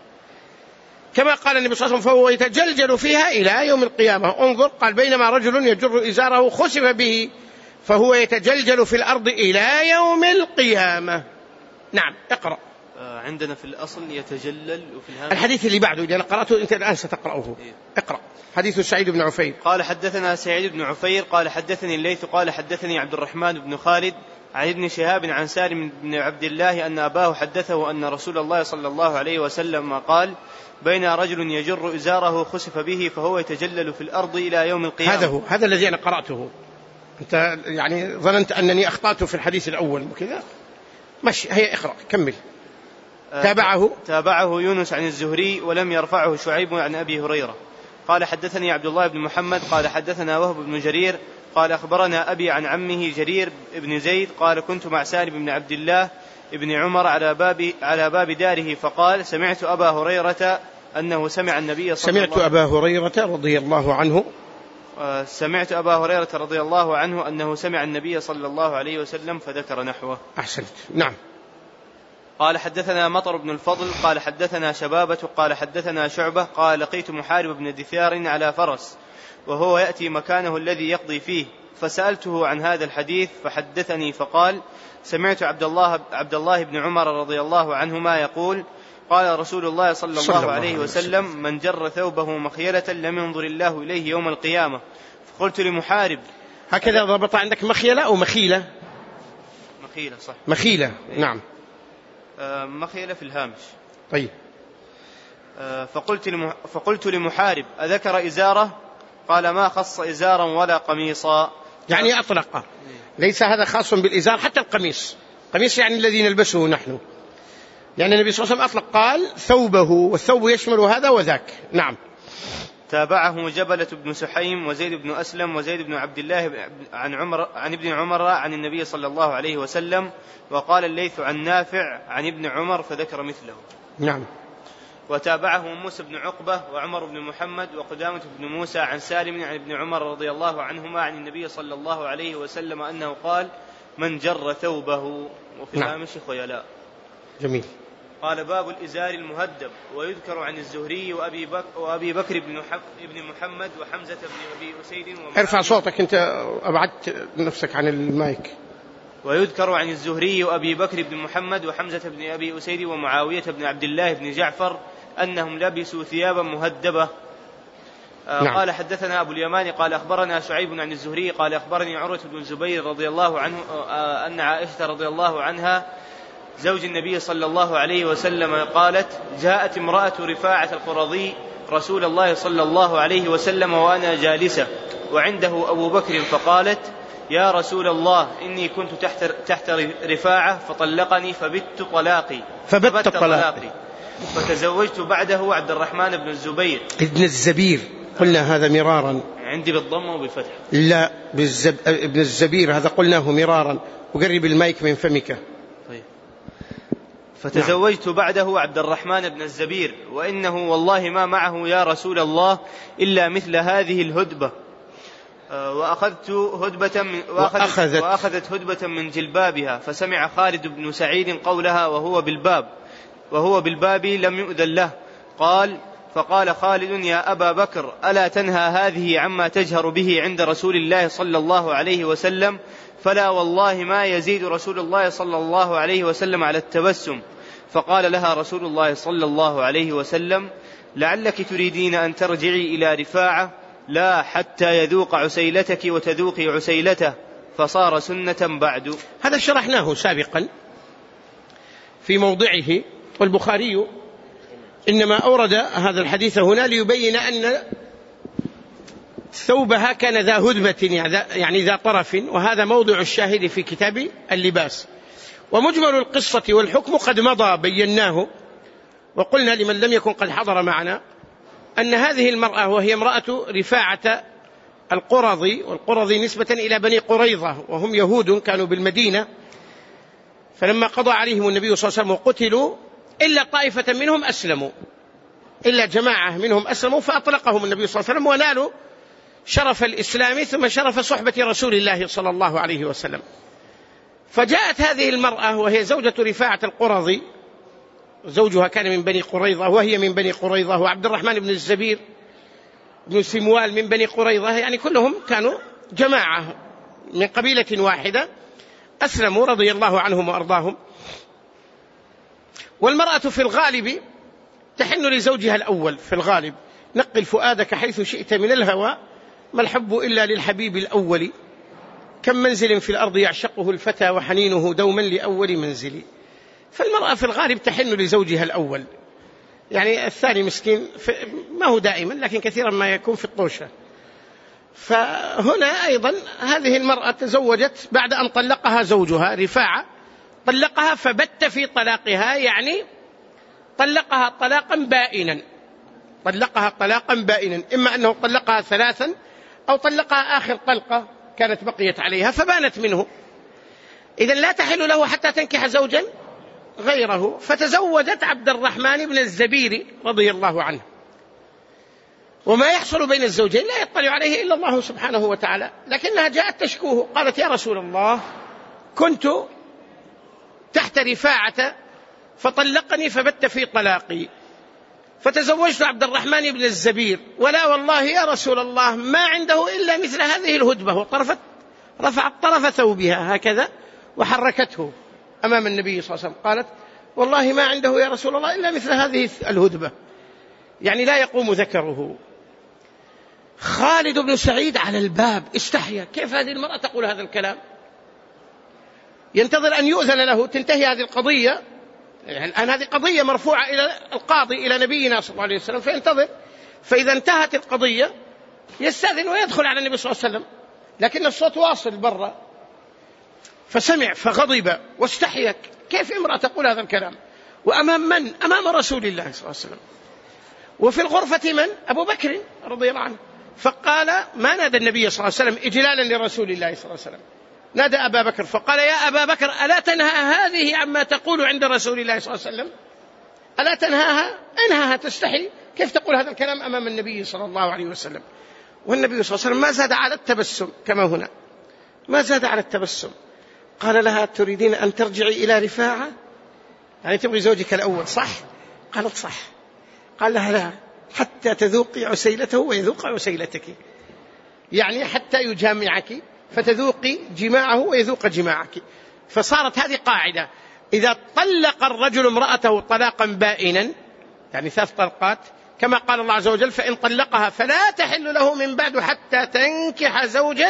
كما قال النبي صلى الله عليه وسلم فهو يتجلجل فيها إلى يوم القيامة. انظر، قال بينما رجل يجر إزاره خسف به فهو يتجلجل في الأرض إلى يوم القيامة. نعم، اقرأ. عندنا في الأصل يتجلل، وفي الهامش الحديث اللي بعده إذا قرأته أنت الآن ستقرأه. اقرأ. حديث سعيد بن عفير. قال حدثنا سعيد بن عفير قال حدثني الليث قال حدثني عبد الرحمن بن خالد عن ابن شهاب عن سالم بن عبد الله أن أباه حدثه أن رسول الله صلى الله عليه وسلم قال بين رجل يجر إزاره خسف به فهو يتجلل في الأرض إلى يوم القيامة. هذا هو، هذا الذي أنا قرأته. أنت يعني ظننت أنني أخطأت في الحديث الأول وكذا. ماشي، هيا اقرأ كمل. تابعه تابعه يونس عن الزهري ولم يرفعه شعيب عن أبي هريرة. قال حدثني عبد الله بن محمد قال حدثنا وهب بن جرير قال أخبرنا أبي عن عمه جرير بن زيد قال كنت مع سالم بن عبد الله ابن عمر على باب على باب داره فقال سمعت أبا هريرة أنه سمع النبي صلى الله عليه وسلم سمعت أبا هريرة رضي الله عنه سمعت أبا هريرة رضي الله عنه أنه سمع النبي صلى الله عليه وسلم فذكر نحوه. أحسنت. نعم. قال حدثنا مطر بن الفضل قال حدثنا شبابة قال حدثنا شعبة قال لقيت محارب بن دثار على فرس وهو يأتي مكانه الذي يقضي فيه فسألته عن هذا الحديث فحدثني فقال سمعت عبد الله, عبد الله بن عمر رضي الله عنهما يقول قال رسول الله صلى الله, الله عليه وسلم من جر ثوبه مخيلة لم ينظر الله إليه يوم القيامة. فقلت لمحارب هكذا ضبط عندك مخيلة أو مخيلة؟ مخيلة صح. مخيلة. نعم. آه مخيلة في الهامش. طيب. آه فقلت, لمح فقلت لمحارب أذكر إزاره؟ قال ما خص إزارا ولا قميصا، يعني أطلق، ليس هذا خاص بالإزار، حتى القميص، قميص يعني الذي نلبسه نحن، يعني النبي صلى الله عليه وسلم أطلق قال ثوبه، والثوب يشمل هذا وذاك. نعم. تابعه جبلة بن سحيم وزيد بن أسلم وزيد بن عبد الله عن عمر عن ابن عمر عن النبي صلى الله عليه وسلم، وقال الليث عن نافع عن ابن عمر فذكر مثله. نعم. وتابعه موسى بن عقبة وعمر بن محمد وقدامة بن موسى عن سالم عن ابن عمر رضي الله عنهما عن النبي صلى الله عليه وسلم أنه قال من جر ثوبه، وفي الهامش خيلاء. جميل. قال باب الإزار المهدب. ويذكر عن الزهري وأبي بكر, وأبي بكر بن, بن محمد وحمزة بن أبي أسيد. ارفع صوتك أنت، أبعدت نفسك عن المايك. ويذكر عن الزهري وأبي بكر بن محمد وحمزة بن أبي أسيد ومعاوية بن عبد الله بن جعفر أنهم لبسوا ثيابا مهدبة. نعم. قال حدثنا أبو اليمان قال أخبرنا شعيب عن الزهري قال أخبرني عروة بن الزبير رضي الله عنه أن عائشة رضي الله عنها زوج النبي صلى الله عليه وسلم قالت جاءت امرأة رفاعة القرظي رسول الله صلى الله عليه وسلم وأنا جالسة وعنده أبو بكر فقالت يا رسول الله إني كنت تحت, تحت رفاعة فطلقني فبت طلاقي فبت طلاقي فتزوجت بعده عبد الرحمن بن الزبير ابن الزبير. قلنا هذا مرارا، عندي بالضم وبالفتح. لا بالزب... ابن الزبير هذا قلناه مرارا. وقرب المايك من فمك. طيب. فتزوجت بعده عبد الرحمن بن الزبير وإنه والله ما معه يا رسول الله إلا مثل هذه الهدبة. وأخذت هدبة من وأخذت, وأخذت هدبة من جلبابها فسمع خالد بن سعيد قولها وهو بالباب وهو بالباب لم يؤذن له. قال فقال خالد يا أبا بكر ألا تنهى هذه عما تجهر به عند رسول الله صلى الله عليه وسلم؟ فلا والله ما يزيد رسول الله صلى الله عليه وسلم على التبسم. فقال لها رسول الله صلى الله عليه وسلم لعلك تريدين أن ترجعي إلى رفاعة لا حتى يذوق عسيلتك وتذوقي عسيلته، فصار سنة بعد. هذا شرحناه سابقا في موضعه، والبخاري إنما أورد هذا الحديث هنا ليبين أن ثوبها كان ذا هدبة يعني ذا طرف، وهذا موضع الشاهد في كتاب اللباس. ومجمل القصة والحكم قد مضى بيناه، وقلنا لمن لم يكن قد حضر معنا أن هذه المرأة وهي امرأة رفاعة القرظي، والقرظي نسبة إلى بني قريظة وهم يهود كانوا بالمدينة، فلما قضى عليهم النبي صلى الله عليه وسلم وقتلوا إلا طائفة منهم أسلموا، إلا جماعة منهم أسلموا فأطلقهم النبي صلى الله عليه وسلم ونالوا شرف الإسلام ثم شرف صحبة رسول الله صلى الله عليه وسلم. فجاءت هذه المرأة وهي زوجة رفاعة القرظي، زوجها كان من بني قريظة وهي من بني قريظة، وعبد الرحمن بن الزبير بن سموال من بني قريظة، يعني كلهم كانوا جماعة من قبيلة واحدة أسلموا رضي الله عنهم وأرضاهم. والمرأة في الغالب تحن لزوجها الأول، في الغالب نقل فؤادك حيث شئت من الهوى ما الحب إلا للحبيب الأول، كم منزل في الأرض يعشقه الفتى وحنينه دوما لأول منزل. فالمرأة في الغالب تحن لزوجها الأول، يعني الثاني مسكين ما هو دائما لكن كثيرا ما يكون في الطوشة. فهنا أيضا هذه المرأة تزوجت بعد أن طلقها زوجها رفاعة، طلقها فبت في طلاقها، يعني طلقها طلاقا بائنا، طلقها طلاقا بائنا، إما أنه طلقها ثلاثا أو طلقها آخر طلقة كانت بقيت عليها فبانت منه، إذن لا تحل له حتى تنكح زوجا غيره. فتزوجت عبد الرحمن بن الزبير رضي الله عنه، وما يحصل بين الزوجين لا يطلع عليه إلا الله سبحانه وتعالى، لكنها جاءت تشكوه قالت يا رسول الله كنت تحت رفاعة فطلقني فبت في طلاقي، فتزوجت عبد الرحمن بن الزبير، ولا والله يا رسول الله ما عنده إلا مثل هذه الهدبة، وطرفت رفعت طرف ثوبها هكذا وحركته أمام النبي صلى الله عليه وسلم، قالت والله ما عنده يا رسول الله إلا مثل هذه الهدبة، يعني لا يقوم ذكره. خالد بن سعيد على الباب استحيا، كيف هذه المرأة تقول هذا الكلام؟ ينتظر أن يؤذن له تنتهي هذه القضية، يعني الآن هذه قضية مرفوعة إلى القاضي إلى نبينا صلى الله عليه وسلم، فينتظر، فإذا انتهت القضية يستأذن ويدخل على النبي صلى الله عليه وسلم، لكن الصوت واصل برا، فسمع فغضب واستحيا، كيف امرأة تقول هذا الكلام وأمام من؟ أمام رسول الله صلى الله عليه وسلم، وفي الغرفة من؟ أبو بكر رضي الله عنه. فقال ما نادى النبي صلى الله عليه وسلم إجلالا لرسول الله صلى الله عليه وسلم، نادى أبا بكر فقال يا أبا بكر ألا تنهى هذه عما تقول عند رسول الله صلى الله عليه وسلم؟ ألا تنهاها؟ انهاها، تستحي، كيف تقول هذا الكلام أمام النبي صلى الله عليه وسلم؟ والنبي صلى الله عليه وسلم ما زاد على التبسم كما هنا، ما زاد على التبسم. قال لها تريدين أن ترجعي إلى رفاعة، يعني تبغي زوجك الأول صح؟ قالت صح. قال لها لا حتى تذوقي عسيلته ويذوق عسيلتك، يعني حتى يجامعك فتذوقي جماعه ويذوق جماعك. فصارت هذه قاعدة، إذا طلق الرجل امرأته طلاقا بائنا، يعني ثلاث طلقات كما قال الله عز وجل فإن طلقها فلا تحل له من بعد حتى تنكح زوجا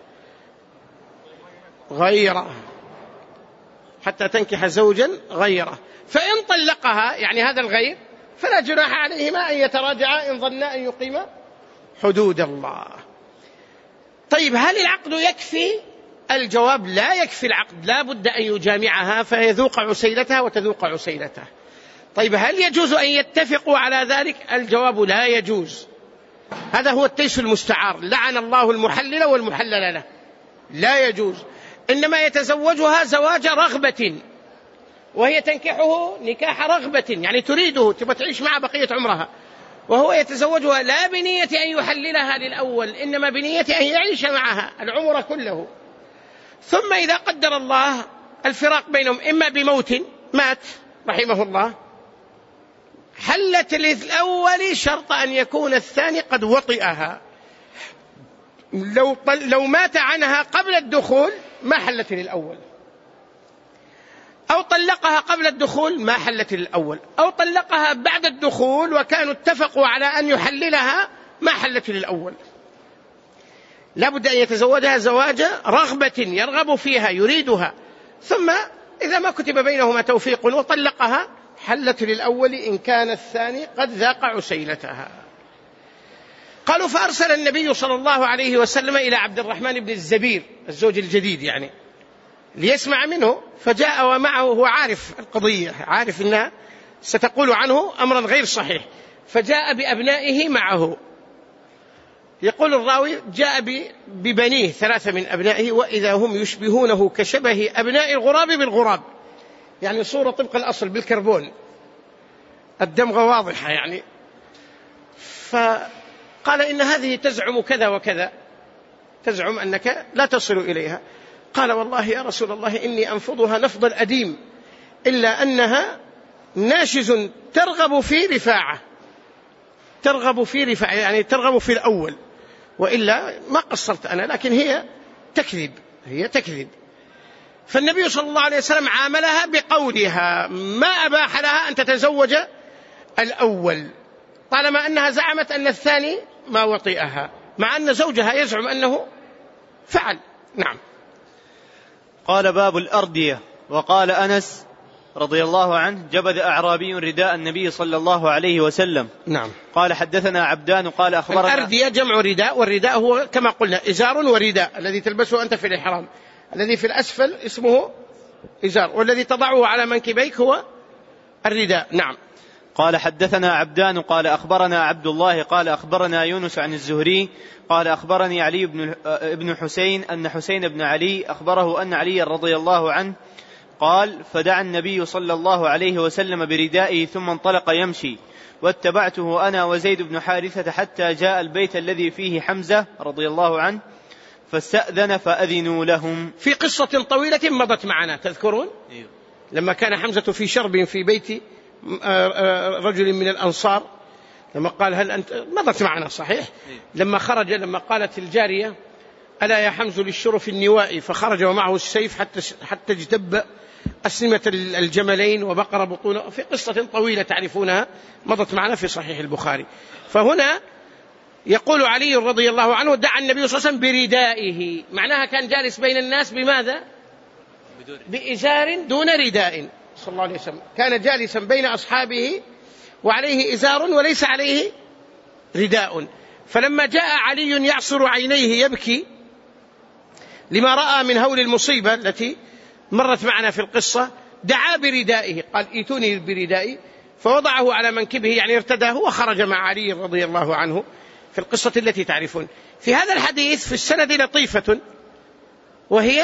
غيره، حتى تنكح زوجا غيره. فإن طلقها يعني هذا الغير فلا جناح عليهما أن يتراجعا إن ظنا أن يقيما حدود الله. طيب هل العقد يكفي؟ الجواب لا يكفي العقد، لا بد أن يجامعها فيذوق عسيلتها وتذوق عسيلته. طيب هل يجوز أن يتفقوا على ذلك؟ الجواب لا يجوز، هذا هو التيس المستعار، لعن الله المحلل والمحلل له، لا يجوز. إنما يتزوجها زواج رغبة، وهي تنكحه نكاح رغبة، يعني تريده تبغى تعيش معه بقية عمرها، وهو يتزوجها لا بنية أن يحللها للأول، إنما بنية أن يعيش معها العمر كله. ثم إذا قدر الله الفراق بينهم إما بموت، مات رحمه الله حلت للأول شرط أن يكون الثاني قد وطئها. لو, لو مات عنها قبل الدخول ما حلت للأول، أو طلقها قبل الدخول ما حلت للأول، أو طلقها بعد الدخول وكانوا اتفقوا على أن يحللها ما حلت للأول. لابد أن يتزوجها زواج رغبة يرغب فيها يريدها، ثم إذا ما كتب بينهما توفيق وطلقها حلت للأول إن كان الثاني قد ذاق عسيلتها. قالوا فأرسل النبي صلى الله عليه وسلم إلى عبد الرحمن بن الزبير الزوج الجديد يعني ليسمع منه، فجاء ومعه هو عارف القضية، عارف أنها ستقول عنه أمرا غير صحيح، فجاء بأبنائه معه. يقول الراوي جاء ببنيه ثلاثة من أبنائه وإذا هم يشبهونه كشبه أبناء الغراب بالغراب، يعني صورة طبق الأصل بالكربون، الدمغة واضحة يعني. فقال إن هذه تزعم كذا وكذا، تزعم أنك لا تصل إليها. قال والله يا رسول الله إني أنفضها نفض الأديم، إلا أنها ناشز ترغب في رفاعة، ترغب في رفاعة يعني ترغب في الأول، وإلا ما قصرت أنا، لكن هي تكذب، هي تكذب. فالنبي صلى الله عليه وسلم عاملها بقولها، ما أباح لها أن تتزوج الأول طالما أنها زعمت أن الثاني ما وطئها، مع أن زوجها يزعم أنه فعل. نعم. قال باب الأردية. وقال أنس رضي الله عنه جبذ أعرابي رداء النبي صلى الله عليه وسلم. نعم. قال حدثنا عبدان قال أخبرنا. الأردية جمع رداء، والرداء هو كما قلنا إزار ورداء الذي تلبسه أنت في الإحرام، الذي في الأسفل اسمه إزار، والذي تضعه على منكبيك هو الرداء. نعم. قال حدثنا عبدان قال أخبرنا عبد الله قال أخبرنا يونس عن الزهري قال أخبرني علي بن ابن حسين أن حسين بن علي أخبره أن علي رضي الله عنه قال فدعا النبي صلى الله عليه وسلم بردائه ثم انطلق يمشي، واتبعته أنا وزيد بن حارثة حتى جاء البيت الذي فيه حمزة رضي الله عنه فاستأذن فأذنوا لهم. في قصة طويلة مضت معنا تذكرون؟ إيه. لما كان حمزة في شرب في بيت رجل من الأنصار، لما قال هل أنت، مضت معنا صحيح؟ إيه. لما خرج، لما قالت الجارية ألا يا حمز للشرف النوائي، فخرج ومعه السيف حتى حتى اجتب أسنمة الجملين وبقر بطونه، في قصة طويلة تعرفونها مضت معنا في صحيح البخاري. فهنا يقول علي رضي الله عنه دعا النبي صلى الله عليه وسلم بردائه، معناها كان جالس بين الناس بماذا؟ بإزار دون رداء صلى الله عليه وسلم، كان جالسا بين أصحابه وعليه إزار وليس عليه رداء. فلما جاء علي يعصر عينيه يبكي لما رأى من هول المصيبة التي مرت معنا في القصة، دعا بردائه، قال ائتوني بردائي، فوضعه على منكبه يعني ارتداه وخرج مع علي رضي الله عنه في القصة التي تعرفون. في هذا الحديث في السند لطيفة، وهي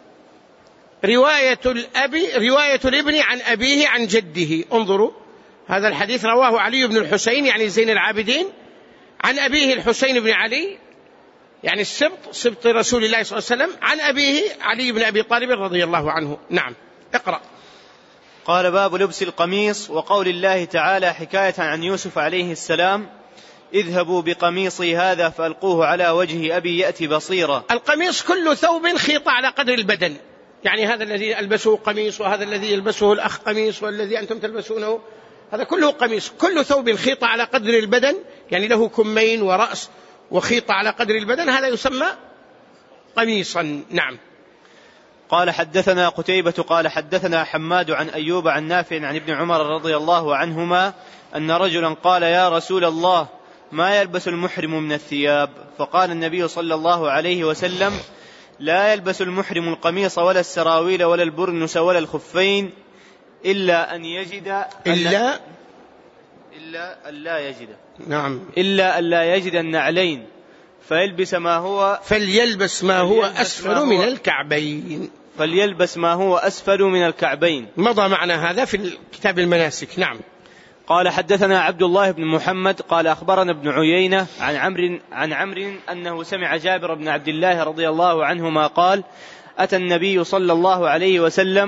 رواية الأب رواية الابن عن أبيه عن جده. انظروا هذا الحديث رواه علي بن الحسين يعني زين العابدين عن أبيه الحسين بن علي يعني السبط سبط رسول الله صلى الله عليه وسلم، عن أبيه علي بن أبي طالب رضي الله عنه. نعم. اقرأ. قال باب لبس القميص. وقول الله تعالى حكاية عن يوسف عليه السلام اذهبوا بقميصي هذا فألقوه على وجه أبي يأتي بصيرا. القميص كل ثوب خيط على قدر البدن، يعني هذا الذي يلبسه قميص، وهذا الذي يلبسه الأخ قميص، والذي أنتم تلبسونه هذا كله قميص. كل ثوب خيط على قدر البدن يعني له كمين ورأس وخيط على قدر البدن، هذا يسمى قميصا. نعم. قال حدثنا قتيبة قال حدثنا حماد عن أيوب عن نافع عن ابن عمر رضي الله عنهما أن رجلا قال يا رسول الله ما يلبس المحرم من الثياب؟ فقال النبي صلى الله عليه وسلم لا يلبس المحرم القميص ولا السراويل ولا البرنس ولا الخفين إلا أن يجد إلا إلا أن لا يجد نعم إلا أن لا يجد النعلين فيلبس ما هو فليلبس ما هو أسفل ما هو من الكعبين فليلبس ما هو أسفل من الكعبين. مضى معنا هذا في كتاب المناسك. نعم. قال حدثنا عبد الله بن محمد قال أخبرنا ابن عيينة عن عمرو عن عمرو أنه سمع جابر بن عبد الله رضي الله عنهما قال أتى النبي صلى الله عليه وسلم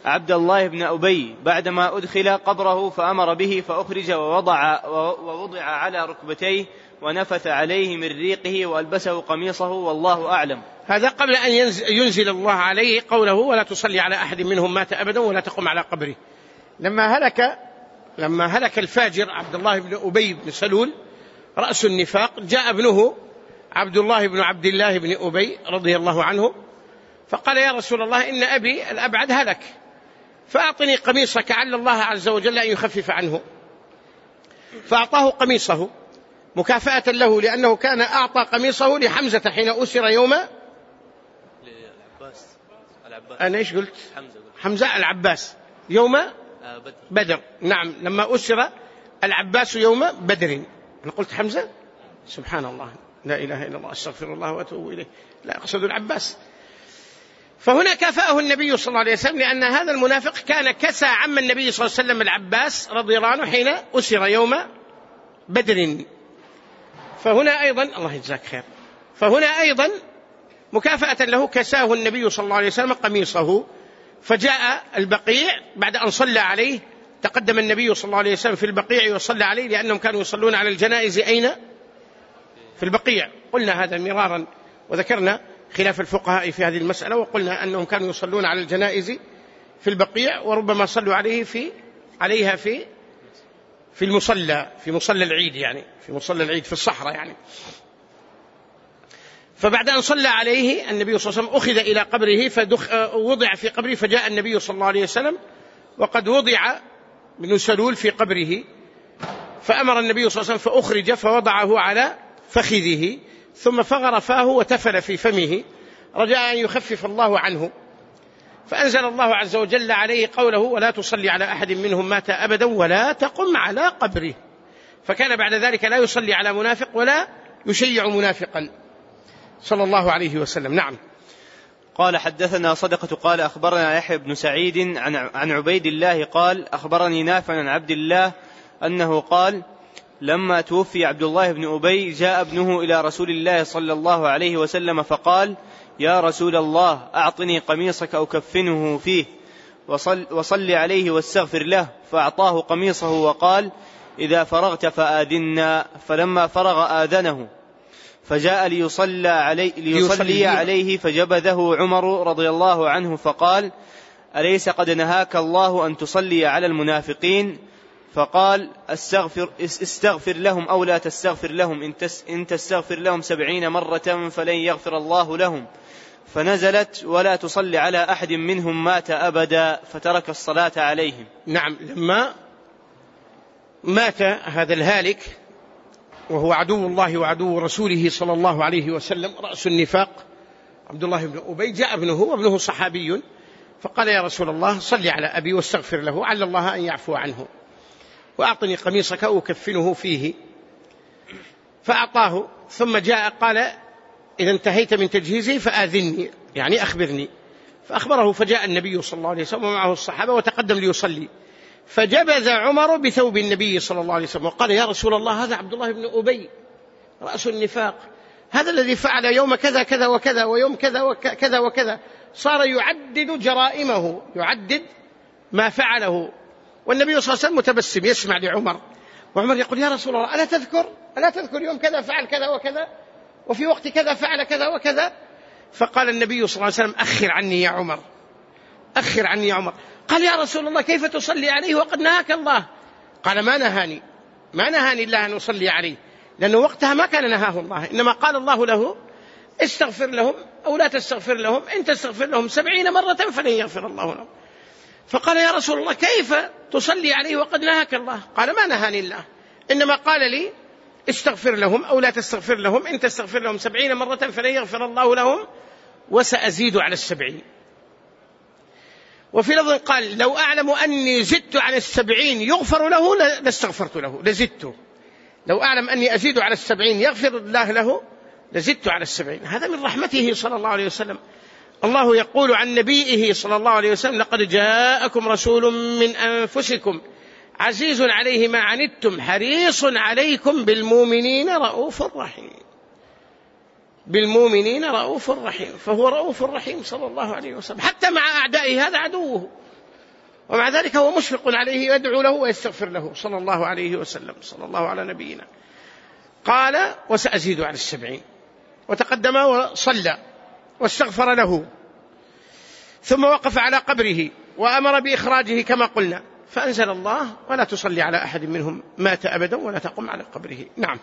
عبد الله بن أبي بعدما أدخل قبره فأمر به فأخرج ووضع, ووضع على ركبتيه ونفث عليه من ريقه وألبسه قميصه والله أعلم. هذا قبل أن ينزل الله عليه قوله ولا تصلي على أحد منهم مات أبدا ولا تقم على قبره. لما هلك لما هلك الفاجر عبد الله بن أبي بن سلول رأس النفاق، جاء ابنه عبد الله بن عبد الله بن أبي رضي الله عنه فقال يا رسول الله إن أبي الأبعد هلك فأعطني قميصك عل الله عز وجل أن يخفف عنه. فأعطاه قميصه مكافأة له، لأنه كان أعطى قميصه لحمزة حين أسر يوم العباس. العباس. أنا إيش قلت؟ حمزة. حمزة العباس يوم بدر. بدر. نعم، لما أسر العباس يوم بدر. أنا قلت حمزة؟ سبحان الله، لا إله إلا الله، أستغفر الله وأتوب إليه، لا أقصد العباس. فهنا كافأه النبي صلى الله عليه وسلم، لأن هذا المنافق كان كسى عم النبي صلى الله عليه وسلم العباس رضي الله عنه حين أسر يوم بدر. فهنا أيضا الله يجزاك خير، فهنا أيضا مكافأة له كساه النبي صلى الله عليه وسلم قميصه. فجاء البقيع بعد أن صلى عليه، تقدم النبي صلى الله عليه وسلم في البقيع وصلى عليه، لأنهم كانوا يصلون على الجنائز أين؟ في البقيع. قلنا هذا مرارا وذكرنا خلاف الفقهاء في هذه المسألة، وقلنا أنهم كانوا يصلون على الجنائز في البقيع، وربما صلوا عليه في عليها في في المصلى، في مصلى العيد، يعني في مصلى العيد في الصحراء يعني. فبعد أن صلى عليه النبي صلى الله عليه وسلم أخذ إلى قبره فوضع في قبره، فجاء النبي صلى الله عليه وسلم وقد وضع ابن سلول في قبره، فأمر النبي صلى الله عليه وسلم فأخرج فوضعه على فخذه، ثم فغر فاه وتفل في فمه رجاء أن يخفف الله عنه. فأنزل الله عز وجل عليه قوله ولا تصلي على أحد منهم مات أبدا ولا تقم على قبره. فكان بعد ذلك لا يصلي على منافق ولا يشيع منافقا صلى الله عليه وسلم. نعم. قال حدثنا صدقة قال أخبرنا يحيى بن سعيد عن عن عبيد الله قال أخبرني نافع عن عبد الله أنه قال لما توفي عبد الله بن أبي جاء ابنه إلى رسول الله صلى الله عليه وسلم فقال يا رسول الله أعطني قميصك أكفنه فيه وصل, وصل عليه واستغفر له. فأعطاه قميصه وقال إذا فرغت فآذنا. فلما فرغ آذنه فجاء ليصلي عليه, ليصلي عليه فجبذه عمر رضي الله عنه فقال أليس قد نهاك الله أن تصلي على المنافقين؟ فقال استغفر, استغفر لهم أو لا تستغفر لهم، إن تستغفر لهم سبعين مرة فلن يغفر الله لهم. فنزلت ولا تصلي على أحد منهم مات أبدا، فترك الصلاة عليهم. نعم. لما مات هذا الهالك وهو عدو الله وعدو رسوله صلى الله عليه وسلم رأس النفاق عبد الله بن أبي، جاء ابنه وابنه صحابي فقال يا رسول الله صلي على أبي واستغفر له عل الله أن يعفو عنه، وأعطني قميصك أكفنه فيه. فأعطاه، ثم جاء قال إذا انتهيت من تجهيزه فآذني، يعني أخبرني. فأخبره، فجاء النبي صلى الله عليه وسلم ومعه الصحابة وتقدم ليصلي، فجبذ عمر بثوب النبي صلى الله عليه وسلم وقال يا رسول الله هذا عبد الله بن أبي رأس النفاق، هذا الذي فعل يوم كذا كذا وكذا ويوم كذا وكذا وكذا. صار يعدد جرائمه، يعدد ما فعله، والنبي صلى الله عليه وسلم متبسم يسمع لعمر، وعمر يقول يا رسول الله ألا تذكر ألا تذكر يوم كذا فعل كذا وكذا وفي وقت كذا فعل كذا وكذا. فقال النبي صلى الله عليه وسلم أخر عني يا عمر، أخر عني يا عمر. قال يا رسول الله كيف تصلي عليه وقد نهاك الله؟ قال ما نهاني ما نهاني الله أن أصلي عليه، لأنه وقتها ما كان نهاه الله، إنما قال الله له استغفر لهم أو لا تستغفر لهم، إن تستغفر لهم سبعين مرة فلن يغفر الله لهم. فقال يا رسول الله كيف تصلي عليه وقد نهاك الله؟ قال ما نهاني الله، إنما قال لي استغفر لهم أو لا تستغفر لهم، إن تستغفر لهم سبعين مرة فلن يغفر الله لهم وسأزيد على السبعين. وفي لفظ قال لو أعلم أني زدت على السبعين يغفر له لاستغفرت له لزدته، لو أعلم أني أزيد على السبعين يغفر الله له لزدت على السبعين. هذا من رحمته صلى الله عليه وسلم. الله يقول عن نبيه صلى الله عليه وسلم لقد جاءكم رسول من أنفسكم عزيز عليه ما عنتم حريص عليكم بالمؤمنين رؤوف رحيم، بالمؤمنين رؤوف رحيم. فهو رؤوف رحيم صلى الله عليه وسلم حتى مع أعدائه، هذا عدوه ومع ذلك هو مشفق عليه يدعو له ويستغفر له صلى الله عليه وسلم. صلى الله على نبينا. قال وسأزيد على السبعين، وتقدم وصلى واستغفر له، ثم وقف على قبره وأمر بإخراجه كما قلنا، فأنزل الله ولا تصلي على أحد منهم مات أبدا ولا تقم على قبره. نعم.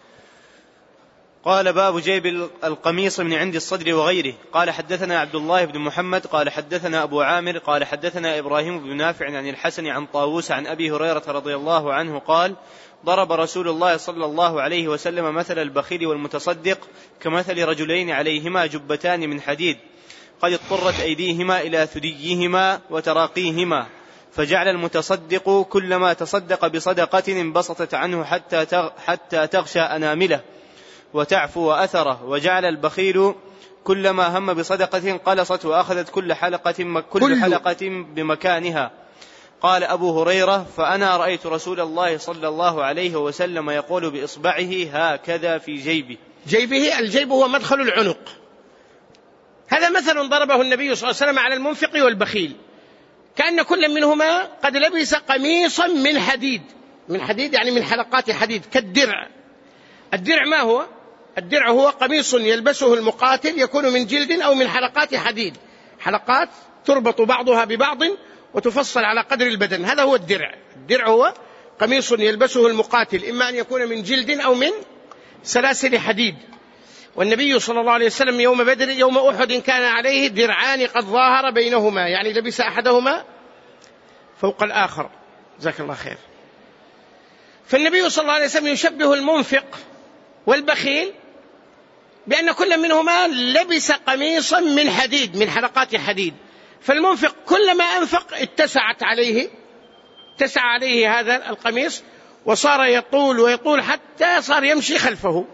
قال باب جيب القميص من عند الصدر وغيره. قال حدثنا عبد الله بن محمد قال حدثنا أبو عامر قال حدثنا إبراهيم بن نافع عن الحسن عن طاووس عن أبي هريرة رضي الله عنه قال ضرب رسول الله صلى الله عليه وسلم مثل البخيل والمتصدق كمثل رجلين عليهما جبتان من حديد قد اضطرت أيديهما إلى ثديهما وتراقيهما، فجعل المتصدق كلما تصدق بصدقة انبسطت عنه حتى حتى تغشى أنامله وتعفو أثره، وجعل البخيل كلما هم بصدقة قلصت وأخذت كل حلقة كل حلقة بمكانها. قال أبو هريرة فأنا رأيت رسول الله صلى الله عليه وسلم يقول بإصبعه هكذا في جيبه. جيبه، الجيب هو مدخل العنق. هذا مثل ضربه النبي صلى الله عليه وسلم على المنفق والبخيل، كأن كل منهما قد لبس قميصا من حديد، من حديد يعني من حلقات حديد كالدرع. الدرع ما هو؟ الدرع هو قميص يلبسه المقاتل يكون من جلد أو من حلقات حديد، حلقات تربط بعضها ببعض وتفصل على قدر البدن، هذا هو الدرع. الدرع هو قميص يلبسه المقاتل، إما أن يكون من جلد أو من سلاسل حديد. والنبي صلى الله عليه وسلم يوم بدر يوم أحد كان عليه درعان قد ظاهر بينهما، يعني لبس أحدهما فوق الآخر. جزاك الله خير. فالنبي صلى الله عليه وسلم يشبه المنفق والبخيل بأن كل منهما لبس قميصا من حديد، من حلقات حديد. فالمنفق كلما أنفق اتسعت عليه اتسع عليه هذا القميص وصار يطول ويطول حتى صار يمشي خلفه.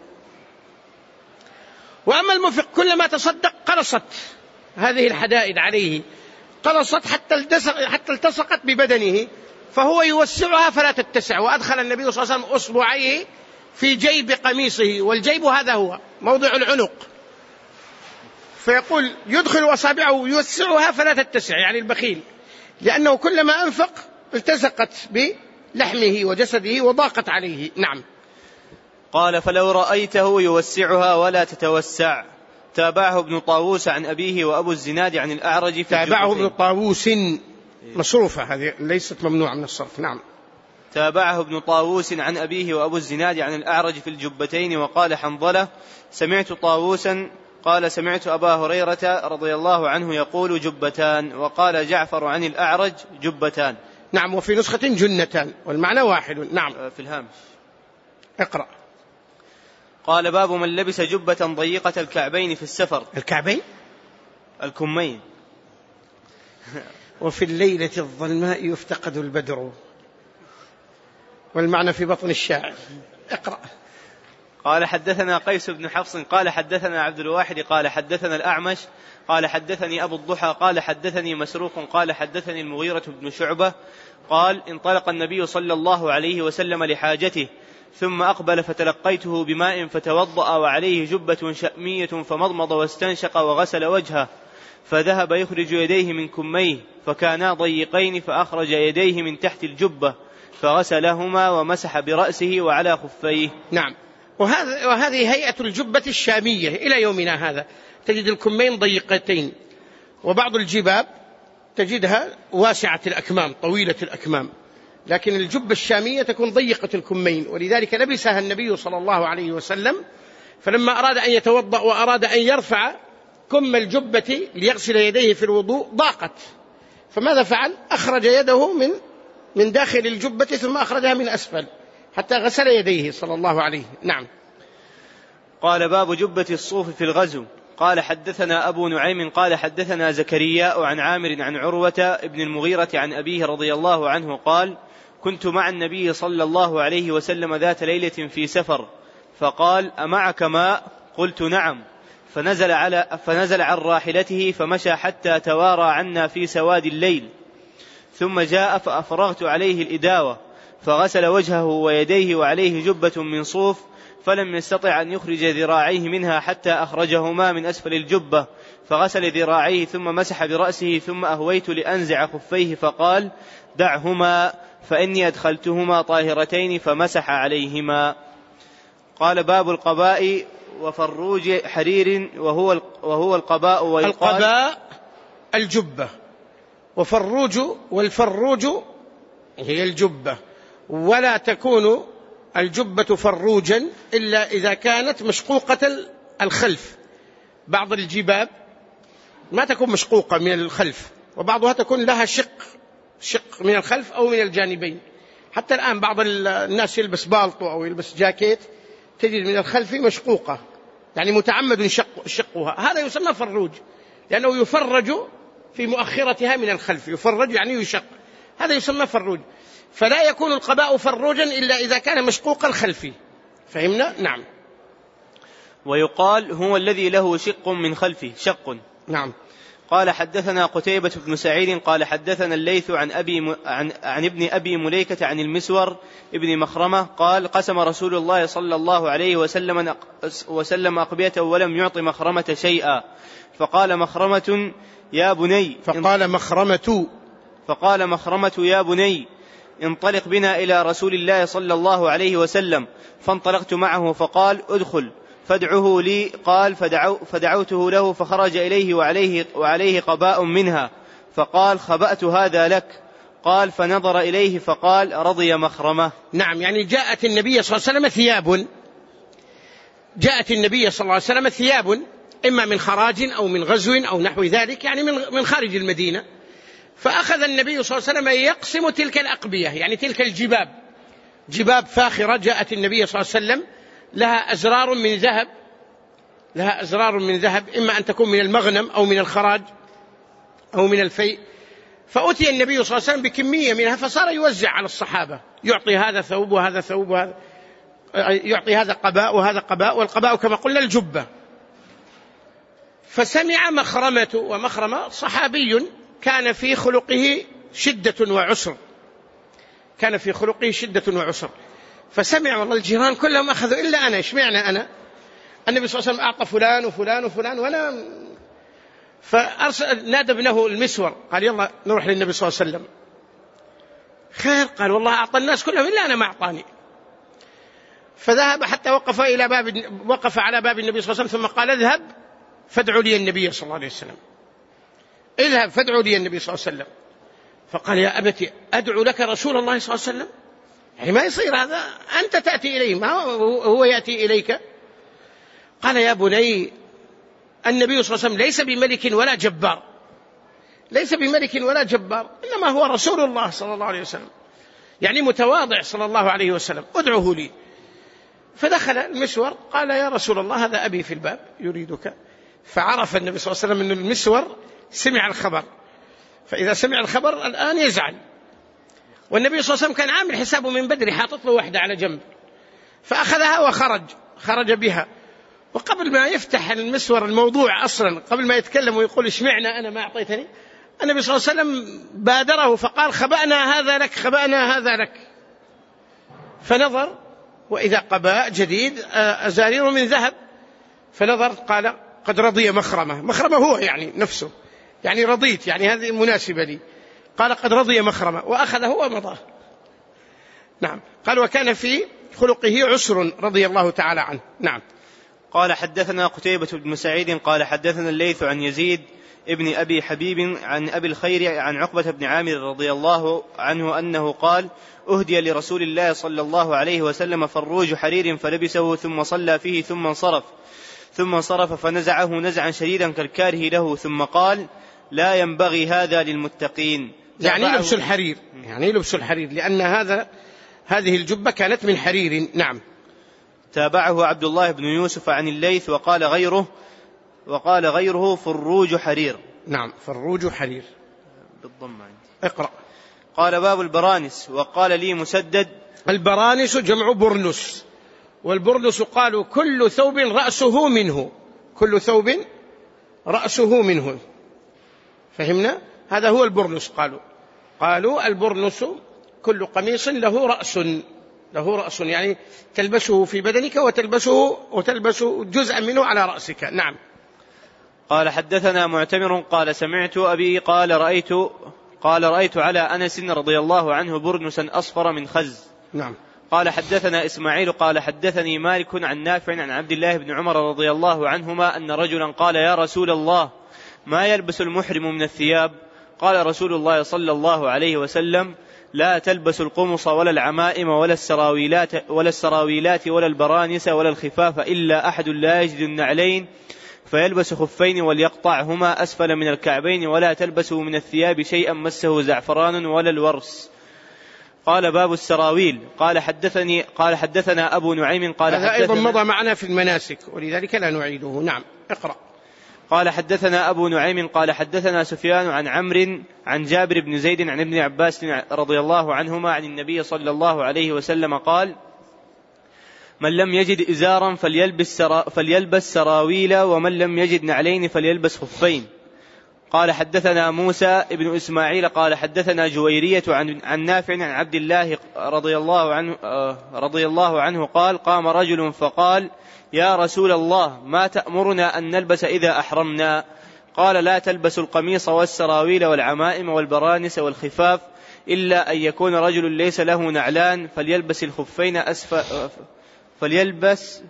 وأما المنفق كلما تصدق قلصت هذه الحدائد عليه، قلصت حتى حتى التصقت ببدنه، فهو يوسعها فلا تتسع. وأدخل النبي صلى الله عليه وسلم أصبعيه في جيب قميصه، والجيب هذا هو موضع العنق، فيقول يدخل أصابعه ويوسعها فلا تتسع، يعني البخيل، لأنه كلما أنفق التصقت بلحمه وجسده وضاقت عليه. نعم. قال فلو رأيته يوسعها ولا تتوسع. تابعه ابن طاووس عن أبيه وأبو الزناد عن الأعرج في تابعه ابن طاووس مصروفة، هذه ليست ممنوعة من الصرف. نعم. تابعه ابن طاووس عن أبيه وأبو الزناد عن الأعرج في الجبتين. وقال حنظلة سمعت طاووسا قال سمعت أبا هريرة رضي الله عنه يقول جبتان. وقال جعفر عن الأعرج جبتان. نعم. وفي نسخة جنتان والمعنى واحد. نعم. في الهامش. اقرأ. قال باب من لبس جبة ضيقة الكعبين في السفر. الكعبين؟ الكمين. وفي الليلة الظلماء يفتقد البدر، والمعنى في بطن الشاعر. اقرأ. قال حدثنا قيس بن حفص قال حدثنا عبد الواحد قال حدثنا الأعمش قال حدثني أبو الضحى قال حدثني مسروق قال حدثني المغيرة بن شعبة قال انطلق النبي صلى الله عليه وسلم لحاجته ثم أقبل فتلقيته بماء فتوضأ وعليه جبة شأمية فمضمض واستنشق وغسل وجهه، فذهب يخرج يديه من كميه فكانا ضيقين فأخرج يديه من تحت الجبة فغسلهما ومسح برأسه وعلى خفيه. نعم. وهذا وهذه هيئة الجبة الشامية إلى يومنا هذا، تجد الكمين ضيقتين، وبعض الجباب تجدها واسعة الأكمام طويلة الأكمام، لكن الجبة الشامية تكون ضيقة الكمين، ولذلك لبسها النبي صلى الله عليه وسلم. فلما أراد أن يتوضأ وأراد أن يرفع كم الجبة ليغسل يديه في الوضوء ضاقت، فماذا فعل؟ أخرج يده من من داخل الجبة ثم أخرجها من أسفل حتى غسل يديه صلى الله عليه. نعم. قال باب جبة الصوف في الغزو. قال حدثنا أبو نعيم قال حدثنا زكريا عن عامر عن عروة ابن المغيرة عن أبيه رضي الله عنه قال كنت مع النبي صلى الله عليه وسلم ذات ليلة في سفر فقال أمعك ماء؟ قلت نعم، فنزل, على فنزل عن راحلته فمشى حتى توارى عنا في سواد الليل، ثم جاء فأفرغت عليه الإداوة فغسل وجهه ويديه وعليه جبة من صوف، فلم يستطع أن يخرج ذراعيه منها حتى أخرجهما من أسفل الجبة، فغسل ذراعيه ثم مسح برأسه ثم أهويت لأنزع خفيه فقال دعهما فإني أدخلتهما طاهرتين فمسح عليهما. قال باب القباء وفروج حرير وهو وهو القباء ويقال القباء الجبة، وفروج والفروج هي الجبة، ولا تكون الجبة فروجا إلا إذا كانت مشقوقة الخلف. بعض الجباب ما تكون مشقوقة من الخلف، وبعضها تكون لها شق شق من الخلف أو من الجانبين. حتى الآن بعض الناس يلبس بالطو أو يلبس جاكيت تجد من الخلف مشقوقة، يعني متعمد شق شقها، هذا يسمى فروج، لأنه يفرج في مؤخرتها من الخلف، يفرج يعني يشق، هذا يسمى فروج. فلا يكون القباء فروجا إلا إذا كان مشقوق الخلف. فهمنا؟ نعم. ويقال هو الذي له شق من خلفه شق. نعم. قال حدثنا قتيبة بن سعيد قال حدثنا الليث عن, أبي م... عن... عن ابن أبي مليكة عن المسور ابن مخرمة قال قسم رسول الله صلى الله عليه وسلم, وسلم أقبية ولم يعط مخرمة شيئا، فقال مخرمة يا بني فقال مخرمة فقال مخرمة يا بني انطلق بنا إلى رسول الله صلى الله عليه وسلم، فانطلقت معه فقال ادخل فادعه لي، قال فدعو فدعوته له فخرج إليه وعليه, وعليه قباء منها، فقال خبأت هذا لك، قال فنظر إليه فقال رضي مخرمة. نعم، يعني جاءت النبي صلى الله عليه وسلم ثياب، جاءت النبي صلى الله عليه وسلم ثياب إما من خراج أو من غزو أو نحو ذلك، يعني من من خارج المدينة، فأخذ النبي صلى الله عليه وسلم يقسم تلك الأقبية، يعني تلك الجباب، جباب فاخرة جاءت النبي صلى الله عليه وسلم لها أزرار من ذهب، لها أزرار من ذهب، إما أن تكون من المغنم أو من الخراج أو من الفيء. فأتي النبي صلى الله عليه وسلم بكمية منها فصار يوزع على الصحابة، يعطي هذا ثوب وهذا ثوب وهذا، يعطي هذا قباء وهذا قباء، والقباء كما قلنا الجبة. فسمع مخرمة، ومخرمة صحابي كان في خلقه شدة وعسر، كان في خلقه شدة وعسر، فسمع والله الجيران كلهم أخذوا إلا أنا، اشمعنا أنا؟ النبي صلى الله عليه وسلم أعطى فلان وفلان وفلان وأنا، فأرسل نادى ابنه المسور قال يلا نروح للنبي صلى الله عليه وسلم. خير، قال والله أعطى الناس كلهم إلا أنا ما أعطاني. فذهب حتى وقف إلى باب، وقف على باب النبي صلى الله عليه وسلم، ثم قال اذهب فادعوا لي النبي صلى الله عليه وسلم، اذهب فادعوا لي النبي صلى الله عليه وسلم. فقال يا أبتي أدعو لك رسول الله صلى الله عليه وسلم؟ يعني ما يصير هذا، أنت تأتي إليه ما هو يأتي إليك. قال يا بني النبي صلى الله عليه وسلم ليس بملك ولا جبار، ليس بملك ولا جبار، إنما هو رسول الله صلى الله عليه وسلم، يعني متواضع صلى الله عليه وسلم، ادعوه لي. فدخل المسور قال يا رسول الله هذا أبي في الباب يريدك. فعرف النبي صلى الله عليه وسلم أن المسور سمع الخبر، فإذا سمع الخبر الآن يزعل، والنبي صلى الله عليه وسلم كان عامل حسابه من بدري، حاطط له واحدة على جنب، فأخذها وخرج، خرج بها. وقبل ما يفتح المسور الموضوع أصلا، قبل ما يتكلم ويقول اشمعنا أنا ما أعطيتني، النبي صلى الله عليه وسلم بادره فقال خبأنا هذا لك، خبأنا هذا لك. فنظر وإذا قباء جديد أزارير من ذهب، فنظر قال قد رضي مخرمة، مخرمة هو يعني نفسه، يعني رضيت، يعني هذه مناسبة لي. قال قد رضي مخرمة، وأخذه ومضاه. نعم. قال وكان في خلقه عسر رضي الله تعالى عنه. نعم. قال حدثنا قتيبة بن سعيد قال حدثنا الليث عن يزيد ابن أبي حبيب عن أبي الخير عن عقبة بن عامر رضي الله عنه أنه قال أهدي لرسول الله صلى الله عليه وسلم فروج حرير فلبسه ثم صلى فيه ثم انصرف ثم انصرف فنزعه نزعا شديدا كالكاره له، ثم قال لا ينبغي هذا للمتقين. يعني لبس الحرير، يعني لبس الحرير، لأن هذا هذه الجبة كانت من حرير. نعم. تابعه عبد الله بن يوسف عن الليث وقال غيره وقال غيره فروج حرير. نعم، فروج حرير بالضم عندي. اقرأ. قال باب البرانس. وقال لي مسدد البرانس جمع برنس، والبرنس قالوا كل ثوب رأسه منه، كل ثوب رأسه منه. فهمنا؟ هذا هو البرنس. قالوا قالوا البرنس كل قميص له رأس، له رأس يعني تلبسه في بدنك وتلبسه وتلبس جزءا منه على رأسك. نعم. قال حدثنا معتمر قال سمعت أبي قال رأيت قال رأيت على أنس رضي الله عنه برنسا أصفر من خز. نعم. قال حدثنا إسماعيل قال حدثني مالك عن نافع عن عبد الله بن عمر رضي الله عنهما أن رجلا قال يا رسول الله ما يلبس المحرم من الثياب؟ قال رسول الله صلى الله عليه وسلم لا تلبس القمص ولا العمائم ولا السراويلات ولا السراويلات ولا البرانس ولا الخفاف إلا أحد لا يجد النعلين فيلبس خفين وليقطعهما أسفل من الكعبين ولا تلبسوا من الثياب شيئا مسه زعفران ولا الورس. قال باب السراويل. قال حدثني قال حدثنا أبو نعيم قال هذا أيضا مضى معنا في المناسك ولذلك لا نعيده. نعم اقرأ. قال حدثنا أبو نعيم قال حدثنا سفيان عن عمرو عن جابر بن زيد عن ابن عباس رضي الله عنهما عن النبي صلى الله عليه وسلم قال من لم يجد إزارا فليلبس, سرا فليلبس سراويل ومن لم يجد نعلين فليلبس خفين. قال حدثنا موسى ابن إسماعيل قال حدثنا جويرية عن, عن نافع عن عبد الله رضي الله عنه, رضي الله عنه قال قام رجل فقال يا رسول الله ما تأمرنا أن نلبس إذا أحرمنا؟ قال لا تلبس القميص والسراويل والعمائم والبرانس والخفاف إلا أن يكون رجل ليس له نعلان فليلبس الخفين أسفل فليلبس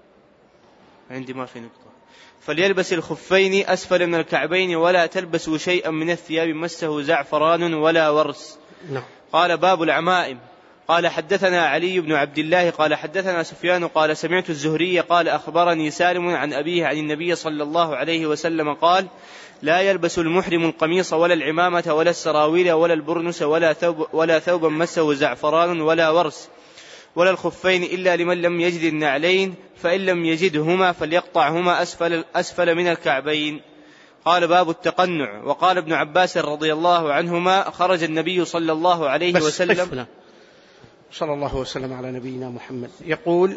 عندي ما في نقطة فليلبس الخفين أسفل من الكعبين ولا تلبسوا شيئا من الثياب مسه زعفران ولا ورس. نعم. قال باب العمائم. قال حدثنا علي بن عبد الله قال حدثنا سفيان قال سمعت الزهري قال أخبرني سالم عن أبيه عن النبي صلى الله عليه وسلم قال لا يلبس المحرم القميص ولا العمامة ولا السراويل ولا البرنس ولا ثوب ولا ثوبا مسه زعفران ولا ورس ولا الخفين إلا لمن لم يجد النعلين فإن لم يجدهما فليقطعهما أسفل, أسفل من الكعبين. قال باب التقنع. وقال ابن عباس رضي الله عنهما خرج النبي صلى الله عليه بس وسلم قفنا. صلى الله وسلم على نبينا محمد. يقول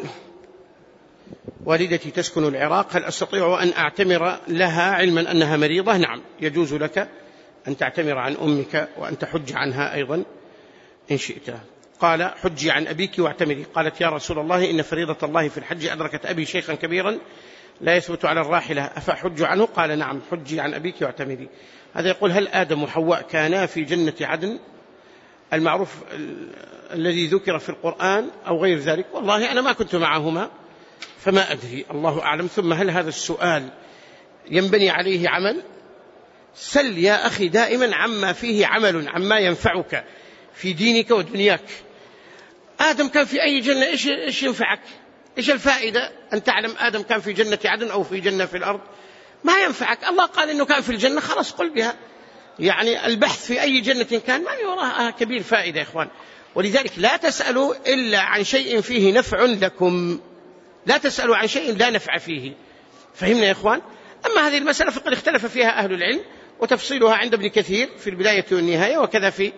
والدتي تسكن العراق هل أستطيع أن أعتمر لها علما أنها مريضة؟ نعم يجوز لك أن تعتمر عن أمك وأن تحج عنها أيضا إن شئت. قال حجي عن أبيك واعتمري. قالت يا رسول الله إن فريضة الله في الحج أدركت أبي شيخا كبيرا لا يثبت على الراحلة أفحج عنه؟ قال نعم حجي عن أبيك واعتمري. هذا يقول هل آدم وحواء كانا في جنة عدن المعروف الذي ذكر في القرآن أو غير ذلك؟ والله أنا ما كنت معهما فما أدري، الله أعلم. ثم هل هذا السؤال ينبني عليه عمل؟ سل يا أخي دائما عما فيه عمل، عما ينفعك في دينك ودنياك. آدم كان في أي جنة، إيش, إيش ينفعك؟ إيش الفائدة أن تعلم آدم كان في جنة عدن أو في جنة في الأرض؟ ما ينفعك. الله قال إنه كان في الجنة، خلاص قل بها. يعني البحث في أي جنة كان ما وراءها كبير فائدة يا إخوان. ولذلك لا تسألوا إلا عن شيء فيه نفع لكم، لا تسألوا عن شيء لا نفع فيه. فهمنا يا إخوان؟ أما هذه المسألة فقد اختلف فيها أهل العلم، وتفصيلها عند ابن كثير في البداية والنهاية، وكذا في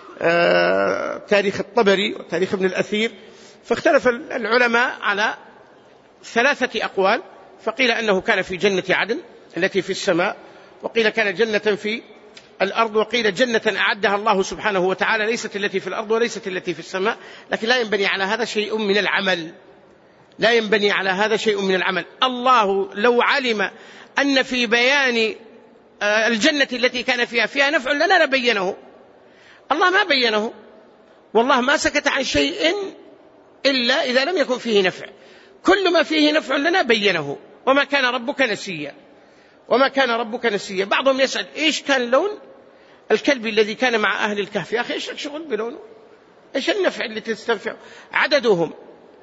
آه تاريخ الطبري وتاريخ ابن الأثير. فاختلف العلماء على ثلاثة أقوال، فقيل أنه كان في جنة عدن التي في السماء، وقيل كان جنة في الأرض، وقيل جنة أعدها الله سبحانه وتعالى ليست التي في الأرض وليست التي في السماء. لكن لا ينبني على هذا شيء من العمل، لا ينبني على هذا شيء من العمل. الله لو علم أن في بيان الجنة التي كان فيها فيها نفع لنا لبينه. الله ما بينه، والله ما سكت عن شيء إلا إذا لم يكن فيه نفع. كل ما فيه نفع لنا بينه. وما كان ربك نسيا، وما كان ربك نسيا. بعضهم يسأل إيش كان لون الكلب الذي كان مع أهل الكهف؟ يا أخي إيش شغل بلونه؟ إيش النفع اللي تستنفع؟ عددهم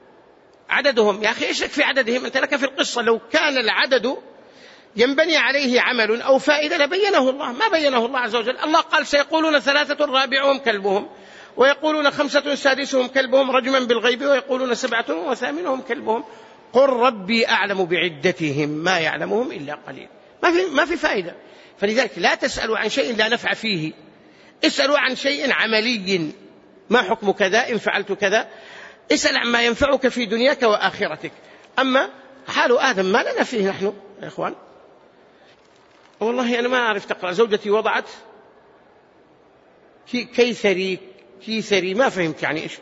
عددهم يا أخي إيش في عددهم؟ أنت لك في القصة. لو كان العدد ينبني عليه عمل أو فائدة لبينه الله، ما بينه الله عز وجل. الله قال سيقولون ثلاثة رابعهم كلبهم، ويقولون خمسة سادسهم كلبهم رجما بالغيب، ويقولون سبعة وثامنهم كلبهم، قل ربي أعلم بعدتهم ما يعلمهم إلا قليل. ما في, ما في فائدة. فلذلك لا تسألوا عن شيء لا نفع فيه، اسألوا عن شيء عملي. ما حكم كذا إن فعلت كذا؟ اسأل عما ينفعك في دنياك وآخرتك. أما حال آدم ما لنا فيه نحن يا إخوان. والله أنا ما أعرف تقرأ. زوجتي وضعت كيثري كيثري ما فهمت يعني إيش،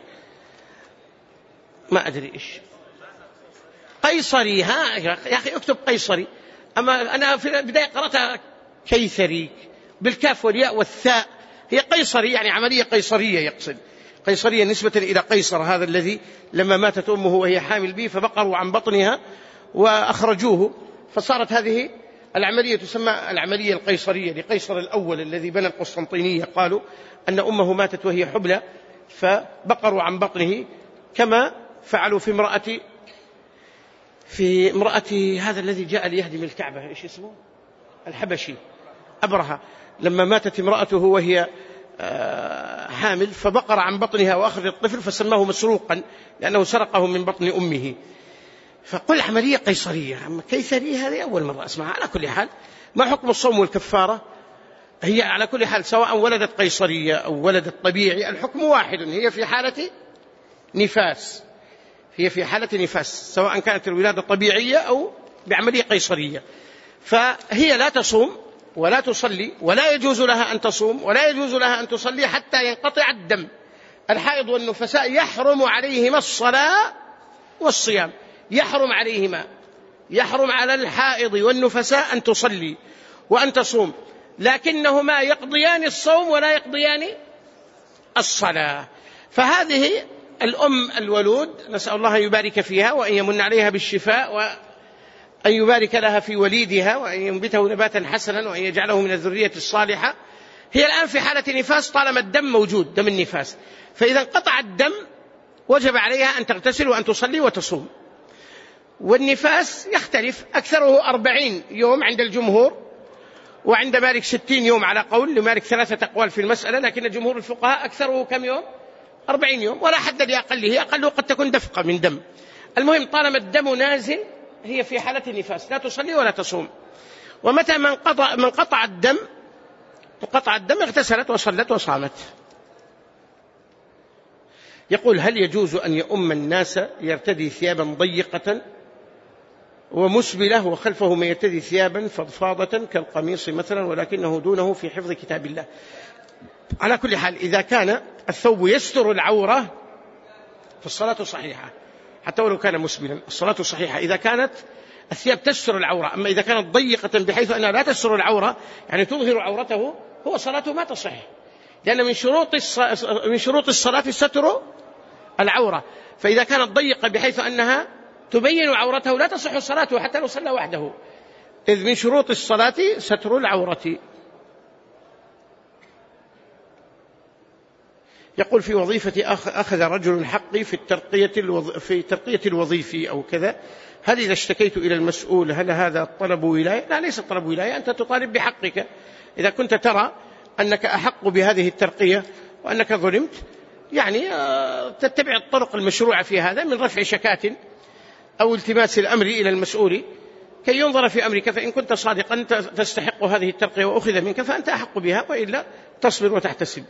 ما أدري إيش. قيصري، ها يا أخي اكتب قيصري. أما أنا في البداية قرأتها كيثري بالكاف والياء والثاء، هي قيصري يعني عملية قيصرية يقصد، قيصرية نسبة إلى قيصر هذا الذي لما ماتت أمه وهي حامل به فبقروا عن بطنها وأخرجوه، فصارت هذه العملية تسمى العملية القيصرية لقيصر الأول الذي بنى القسطنطينية. قالوا أن أمه ماتت وهي حبلى فبقروا عن بطنه، كما فعلوا في امرأة في امرأة هذا الذي جاء ليهدم الكعبة، إيش اسمه؟ الحبشي أبرهة، لما ماتت امرأته وهي حامل فبقر عن بطنها وأخذ الطفل فسماه مسروقا لأنه سرقه من بطن أمه. فقل عملية قيصرية. أما كيثري هذه أول مرة أسمعها. على كل حال ما حكم الصوم والكفارة؟ هي على كل حال سواء ولدت قيصرية أو ولدت طبيعي الحكم واحد، هي في حالة نفاس، هي في حالة نفاس سواء كانت الولادة طبيعية أو بعملية قيصرية. فهي لا تصوم ولا تصلي ولا يجوز لها أن تصوم ولا يجوز لها أن تصلي حتى ينقطع الدم. الحائض والنفساء يحرم عليهما الصلاة والصيام، يحرم عليهما، يحرم على الحائض والنفساء أن تصلي وأن تصوم، لكنهما يقضيان الصوم ولا يقضيان الصلاة. فهذه الأم الولود نسأل الله أن يبارك فيها وأن يمن عليها بالشفاء وأن يبارك لها في وليدها وأن ينبته نباتا حسنا وأن يجعله من الذرية الصالحة. هي الآن في حالة نفاس طالما الدم موجود، دم النفاس، فإذا انقطع الدم وجب عليها أن تغتسل وأن تصلي وتصوم. والنفاس يختلف، أكثره أربعين يوم عند الجمهور، وعند مالك ستين يوم على قول، لمالك ثلاثة أقوال في المسألة، لكن جمهور الفقهاء أكثره كم يوم؟ أربعين يوم، ولا حد لأقله، أقله قد تكون دفقة من دم. المهم طالما الدم نازل هي في حالة النفاس لا تصلي ولا تصوم. ومتى من قطع, من قطع الدم قطع الدم اغتسلت وصلت وصامت. يقول هل يجوز أن يؤم الناس يرتدي ثيابا ضيقة ومسبلة وخلفه من يرتدي ثيابا فضفاضة كالقميص مثلا ولكنه دونه في حفظ كتاب الله؟ على كل حال إذا كان الثوب يستر العورة فالصلاة صحيحة حتى ولو كان مسبلا، الصلاة صحيحة إذا كانت الثياب تستر العورة. أما إذا كانت ضيقة بحيث أنها لا تستر العورة يعني تظهر عورته، هو صلاته ما تصح، لأن من شروط من شروط الصلاة ستر العورة. فإذا كانت ضيقة بحيث أنها تبين عورته لا تصح صلاته حتى لو صلى وحده، إذ من شروط الصلاة ستر العورة. يقول في وظيفة أخذ رجل حقي في الترقية الوظ... في ترقية الوظيفي أو كذا، هل إذا اشتكيت إلى المسؤول هل هذا طلب ولاية؟ لا، ليس طلب ولاية، أنت تطالب بحقك. إذا كنت ترى أنك أحق بهذه الترقية وأنك ظلمت يعني تتبع الطرق المشروعة في هذا من رفع شكاة أو التماس الأمر إلى المسؤول كي ينظر في أمرك، فإن كنت صادقا تستحق هذه الترقية وأخذ منك فأنت أحق بها، وإلا تصبر وتحتسب.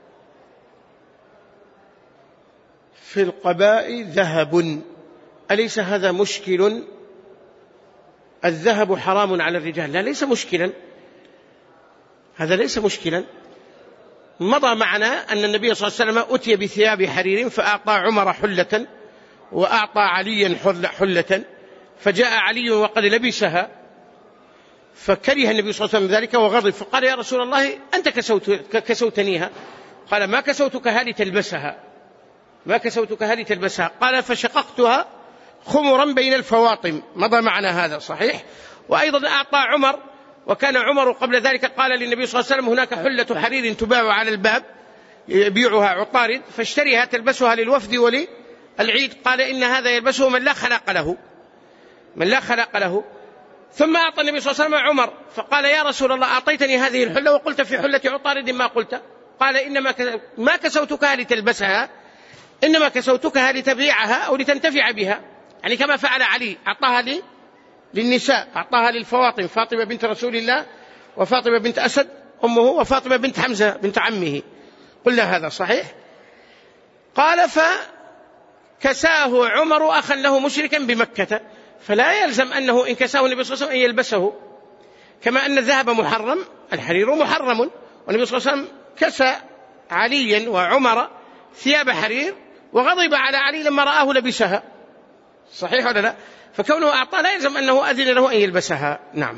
في القباء ذهب، أليس هذا مشكل؟ الذهب حرام على الرجال. لا، ليس مشكلا، هذا ليس مشكلا. مضى معنا أن النبي صلى الله عليه وسلم أتي بثياب حرير فأعطى عمر حلة وأعطى عليا حلة، فجاء علي وقد لبسها فكره النبي صلى الله عليه وسلم ذلك وغضب، فقال يا رسول الله أنت كسوت كسوتنيها. قال ما كسوتكها لتلبسها، ما كسوتكها لتلبسها. قال فشققتها خمرا بين الفواطم. مضى معنا هذا صحيح. وأيضا أعطى عمر، وكان عمر قبل ذلك قال للنبي صلى الله عليه وسلم هناك حلة حرير تباع على الباب يبيعها عطارد فاشتريها تلبسها للوفد وللعيد. قال إن هذا يلبسه من لا خلق له، من لا خلق له. ثم أعطى النبي صلى الله عليه وسلم عمر فقال يا رسول الله أعطيتني هذه الحلة وقلت في حلة عطارد ما قلت. قال إنما ما كسوتكها لتلبسها، إنما كسوتكها لتبيعها أو لتنتفع بها، يعني كما فعل علي، أعطاها لي للنساء، أعطاها للفواطم، فاطمة بنت رسول الله وفاطمة بنت أسد أمه وفاطمة بنت حمزة بنت عمه. قلنا هذا صحيح. قال فكساه عمر أخا له مشركا بمكة، فلا يلزم أنه إن كساه النبي صلى الله عليه وسلم أن يلبسه، كما أن الذهب محرم الحرير محرم، والنبي صلى الله عليه وسلم كسى عليا وعمر ثياب حرير وغضب على علي لما رآه لبسها صحيح ولا لا؟ فكونه أعطى لا يلزم أنه أذن له أن يلبسها. نعم.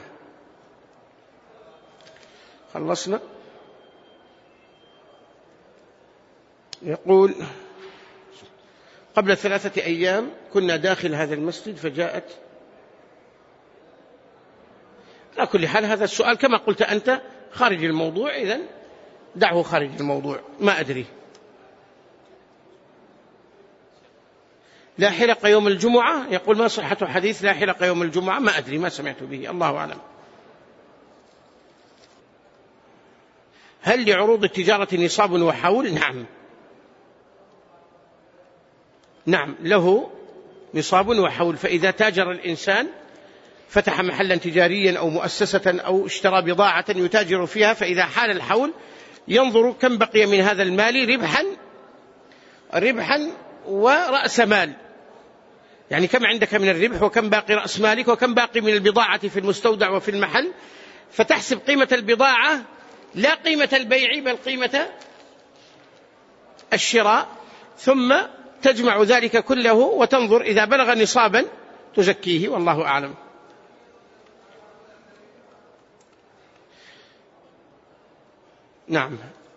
خلصنا. يقول قبل ثلاثة أيام كنا داخل هذا المسجد فجاءت، على كل حال هذا السؤال كما قلت أنت خارج الموضوع، إذن دعه خارج الموضوع. ما أدري. لا حلق يوم الجمعة، يقول ما صحة حديث لا حلق يوم الجمعة؟ ما أدري، ما سمعت به، الله أعلم. هل لعروض التجارة نصاب وحول؟ نعم نعم له نصاب وحول. فإذا تاجر الإنسان فتح محلا تجاريا أو مؤسسة أو اشترى بضاعة يتاجر فيها، فإذا حال الحول ينظر كم بقي من هذا المال ربحا ربحا ورأس مال، يعني كم عندك من الربح وكم باقي رأس مالك وكم باقي من البضاعة في المستودع وفي المحل، فتحسب قيمة البضاعة لا قيمة البيع بل قيمة الشراء، ثم تجمع ذلك كله وتنظر إذا بلغ نصابا تزكيه، والله أعلم. نعم.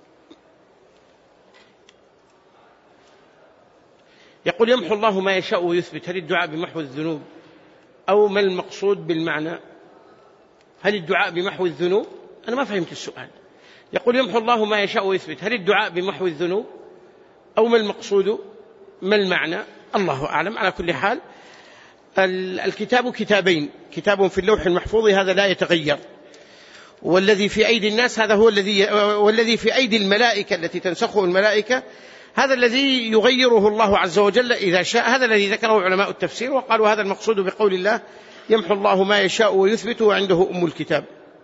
يقول يمحو الله ما يشاء ويثبت، هل الدعاء بمحو الذنوب أو ما المقصود بالمعنى؟ هل الدعاء بمحو الذنوب؟ أنا ما فهمت السؤال. يقول يمحو الله ما يشاء ويثبت، هل الدعاء بمحو الذنوب أو ما المقصود ما المعنى؟ الله أعلم. على كل حال الكتاب كتابين، كتاب في اللوح المحفوظ هذا لا يتغير، والذي في أيدي الناس هذا هو الذي، والذي في أيدي الملائكة التي تنسخه الملائكة هذا الذي يغيره الله عز وجل إذا شاء. هذا الذي ذكره علماء التفسير وقالوا هذا المقصود بقول الله يمحو الله ما يشاء ويثبت وعنده أم الكتاب.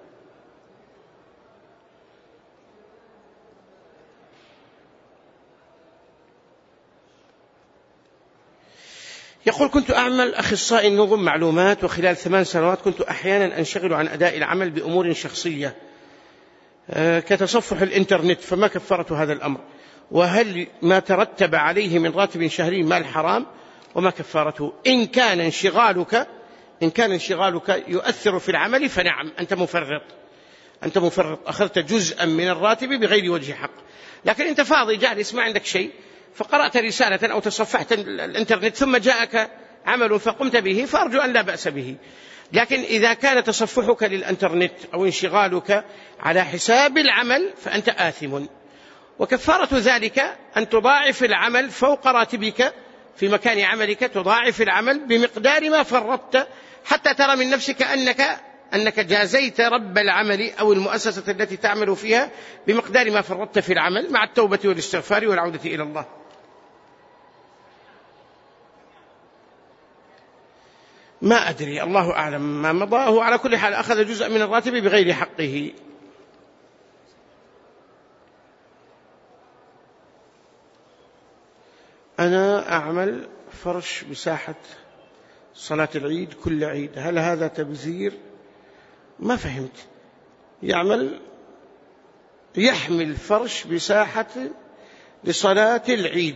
يقول كنت أعمل أخصائي نظم معلومات، وخلال ثمان سنوات كنت أحيانا أنشغل عن أداء العمل بأمور شخصية كتصفح الإنترنت، فما كفارة هذا الأمر؟ وهل ما ترتب عليه من راتب شهري مال حرام؟ وما كفارته؟ إن كان انشغالك إن كان انشغالك يؤثر في العمل فنعم، أنت مفرط أنت مفرط أخذت جزءا من الراتب بغير وجه حق. لكن أنت فاضي جالس ما عندك شيء، فقرأت رسالة أو تصفحت الإنترنت ثم جاءك عمل فقمت به، فأرجو أن لا بأس به. لكن إذا كان تصفحك للإنترنت أو انشغالك على حساب العمل فأنت آثم. وكفارة ذلك أن تضاعف العمل فوق راتبك في مكان عملك، تضاعف العمل بمقدار ما فرطت، حتى ترى من نفسك أنك أنك جازيت رب العمل أو المؤسسة التي تعمل فيها بمقدار ما فرطت في العمل، مع التوبة والاستغفار والعودة إلى الله. ما أدري، الله أعلم ما مضاه. على كل حال أخذ جزء من الراتب بغير حقه. أنا أعمل فرش بساحة صلاة العيد كل عيد، هل هذا تبذير؟ ما فهمت. يعمل يحمل فرش بساحة لصلاة العيد،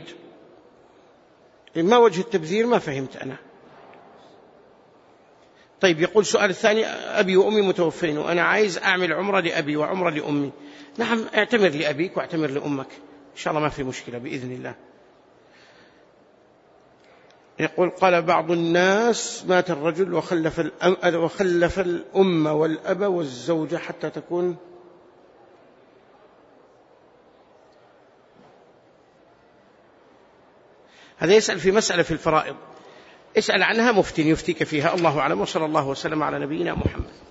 ما وجه التبذير؟ ما فهمت أنا. طيب، يقول سؤال الثاني أبي وأمي متوفين وأنا عايز أعمل عمرة لأبي وعمرة لأمي. نعم، اعتمر لأبيك واعتمر لأمك إن شاء الله، ما في مشكلة بإذن الله. يقول قال بعض الناس مات الرجل وخلف الأم وخلف الأم والأب والزوجة حتى تكون هذا يسأل في مسألة في الفرائض، اسأل عنها مفتي يفتيك فيها، الله أعلم، وصلى الله وسلم على نبينا محمد.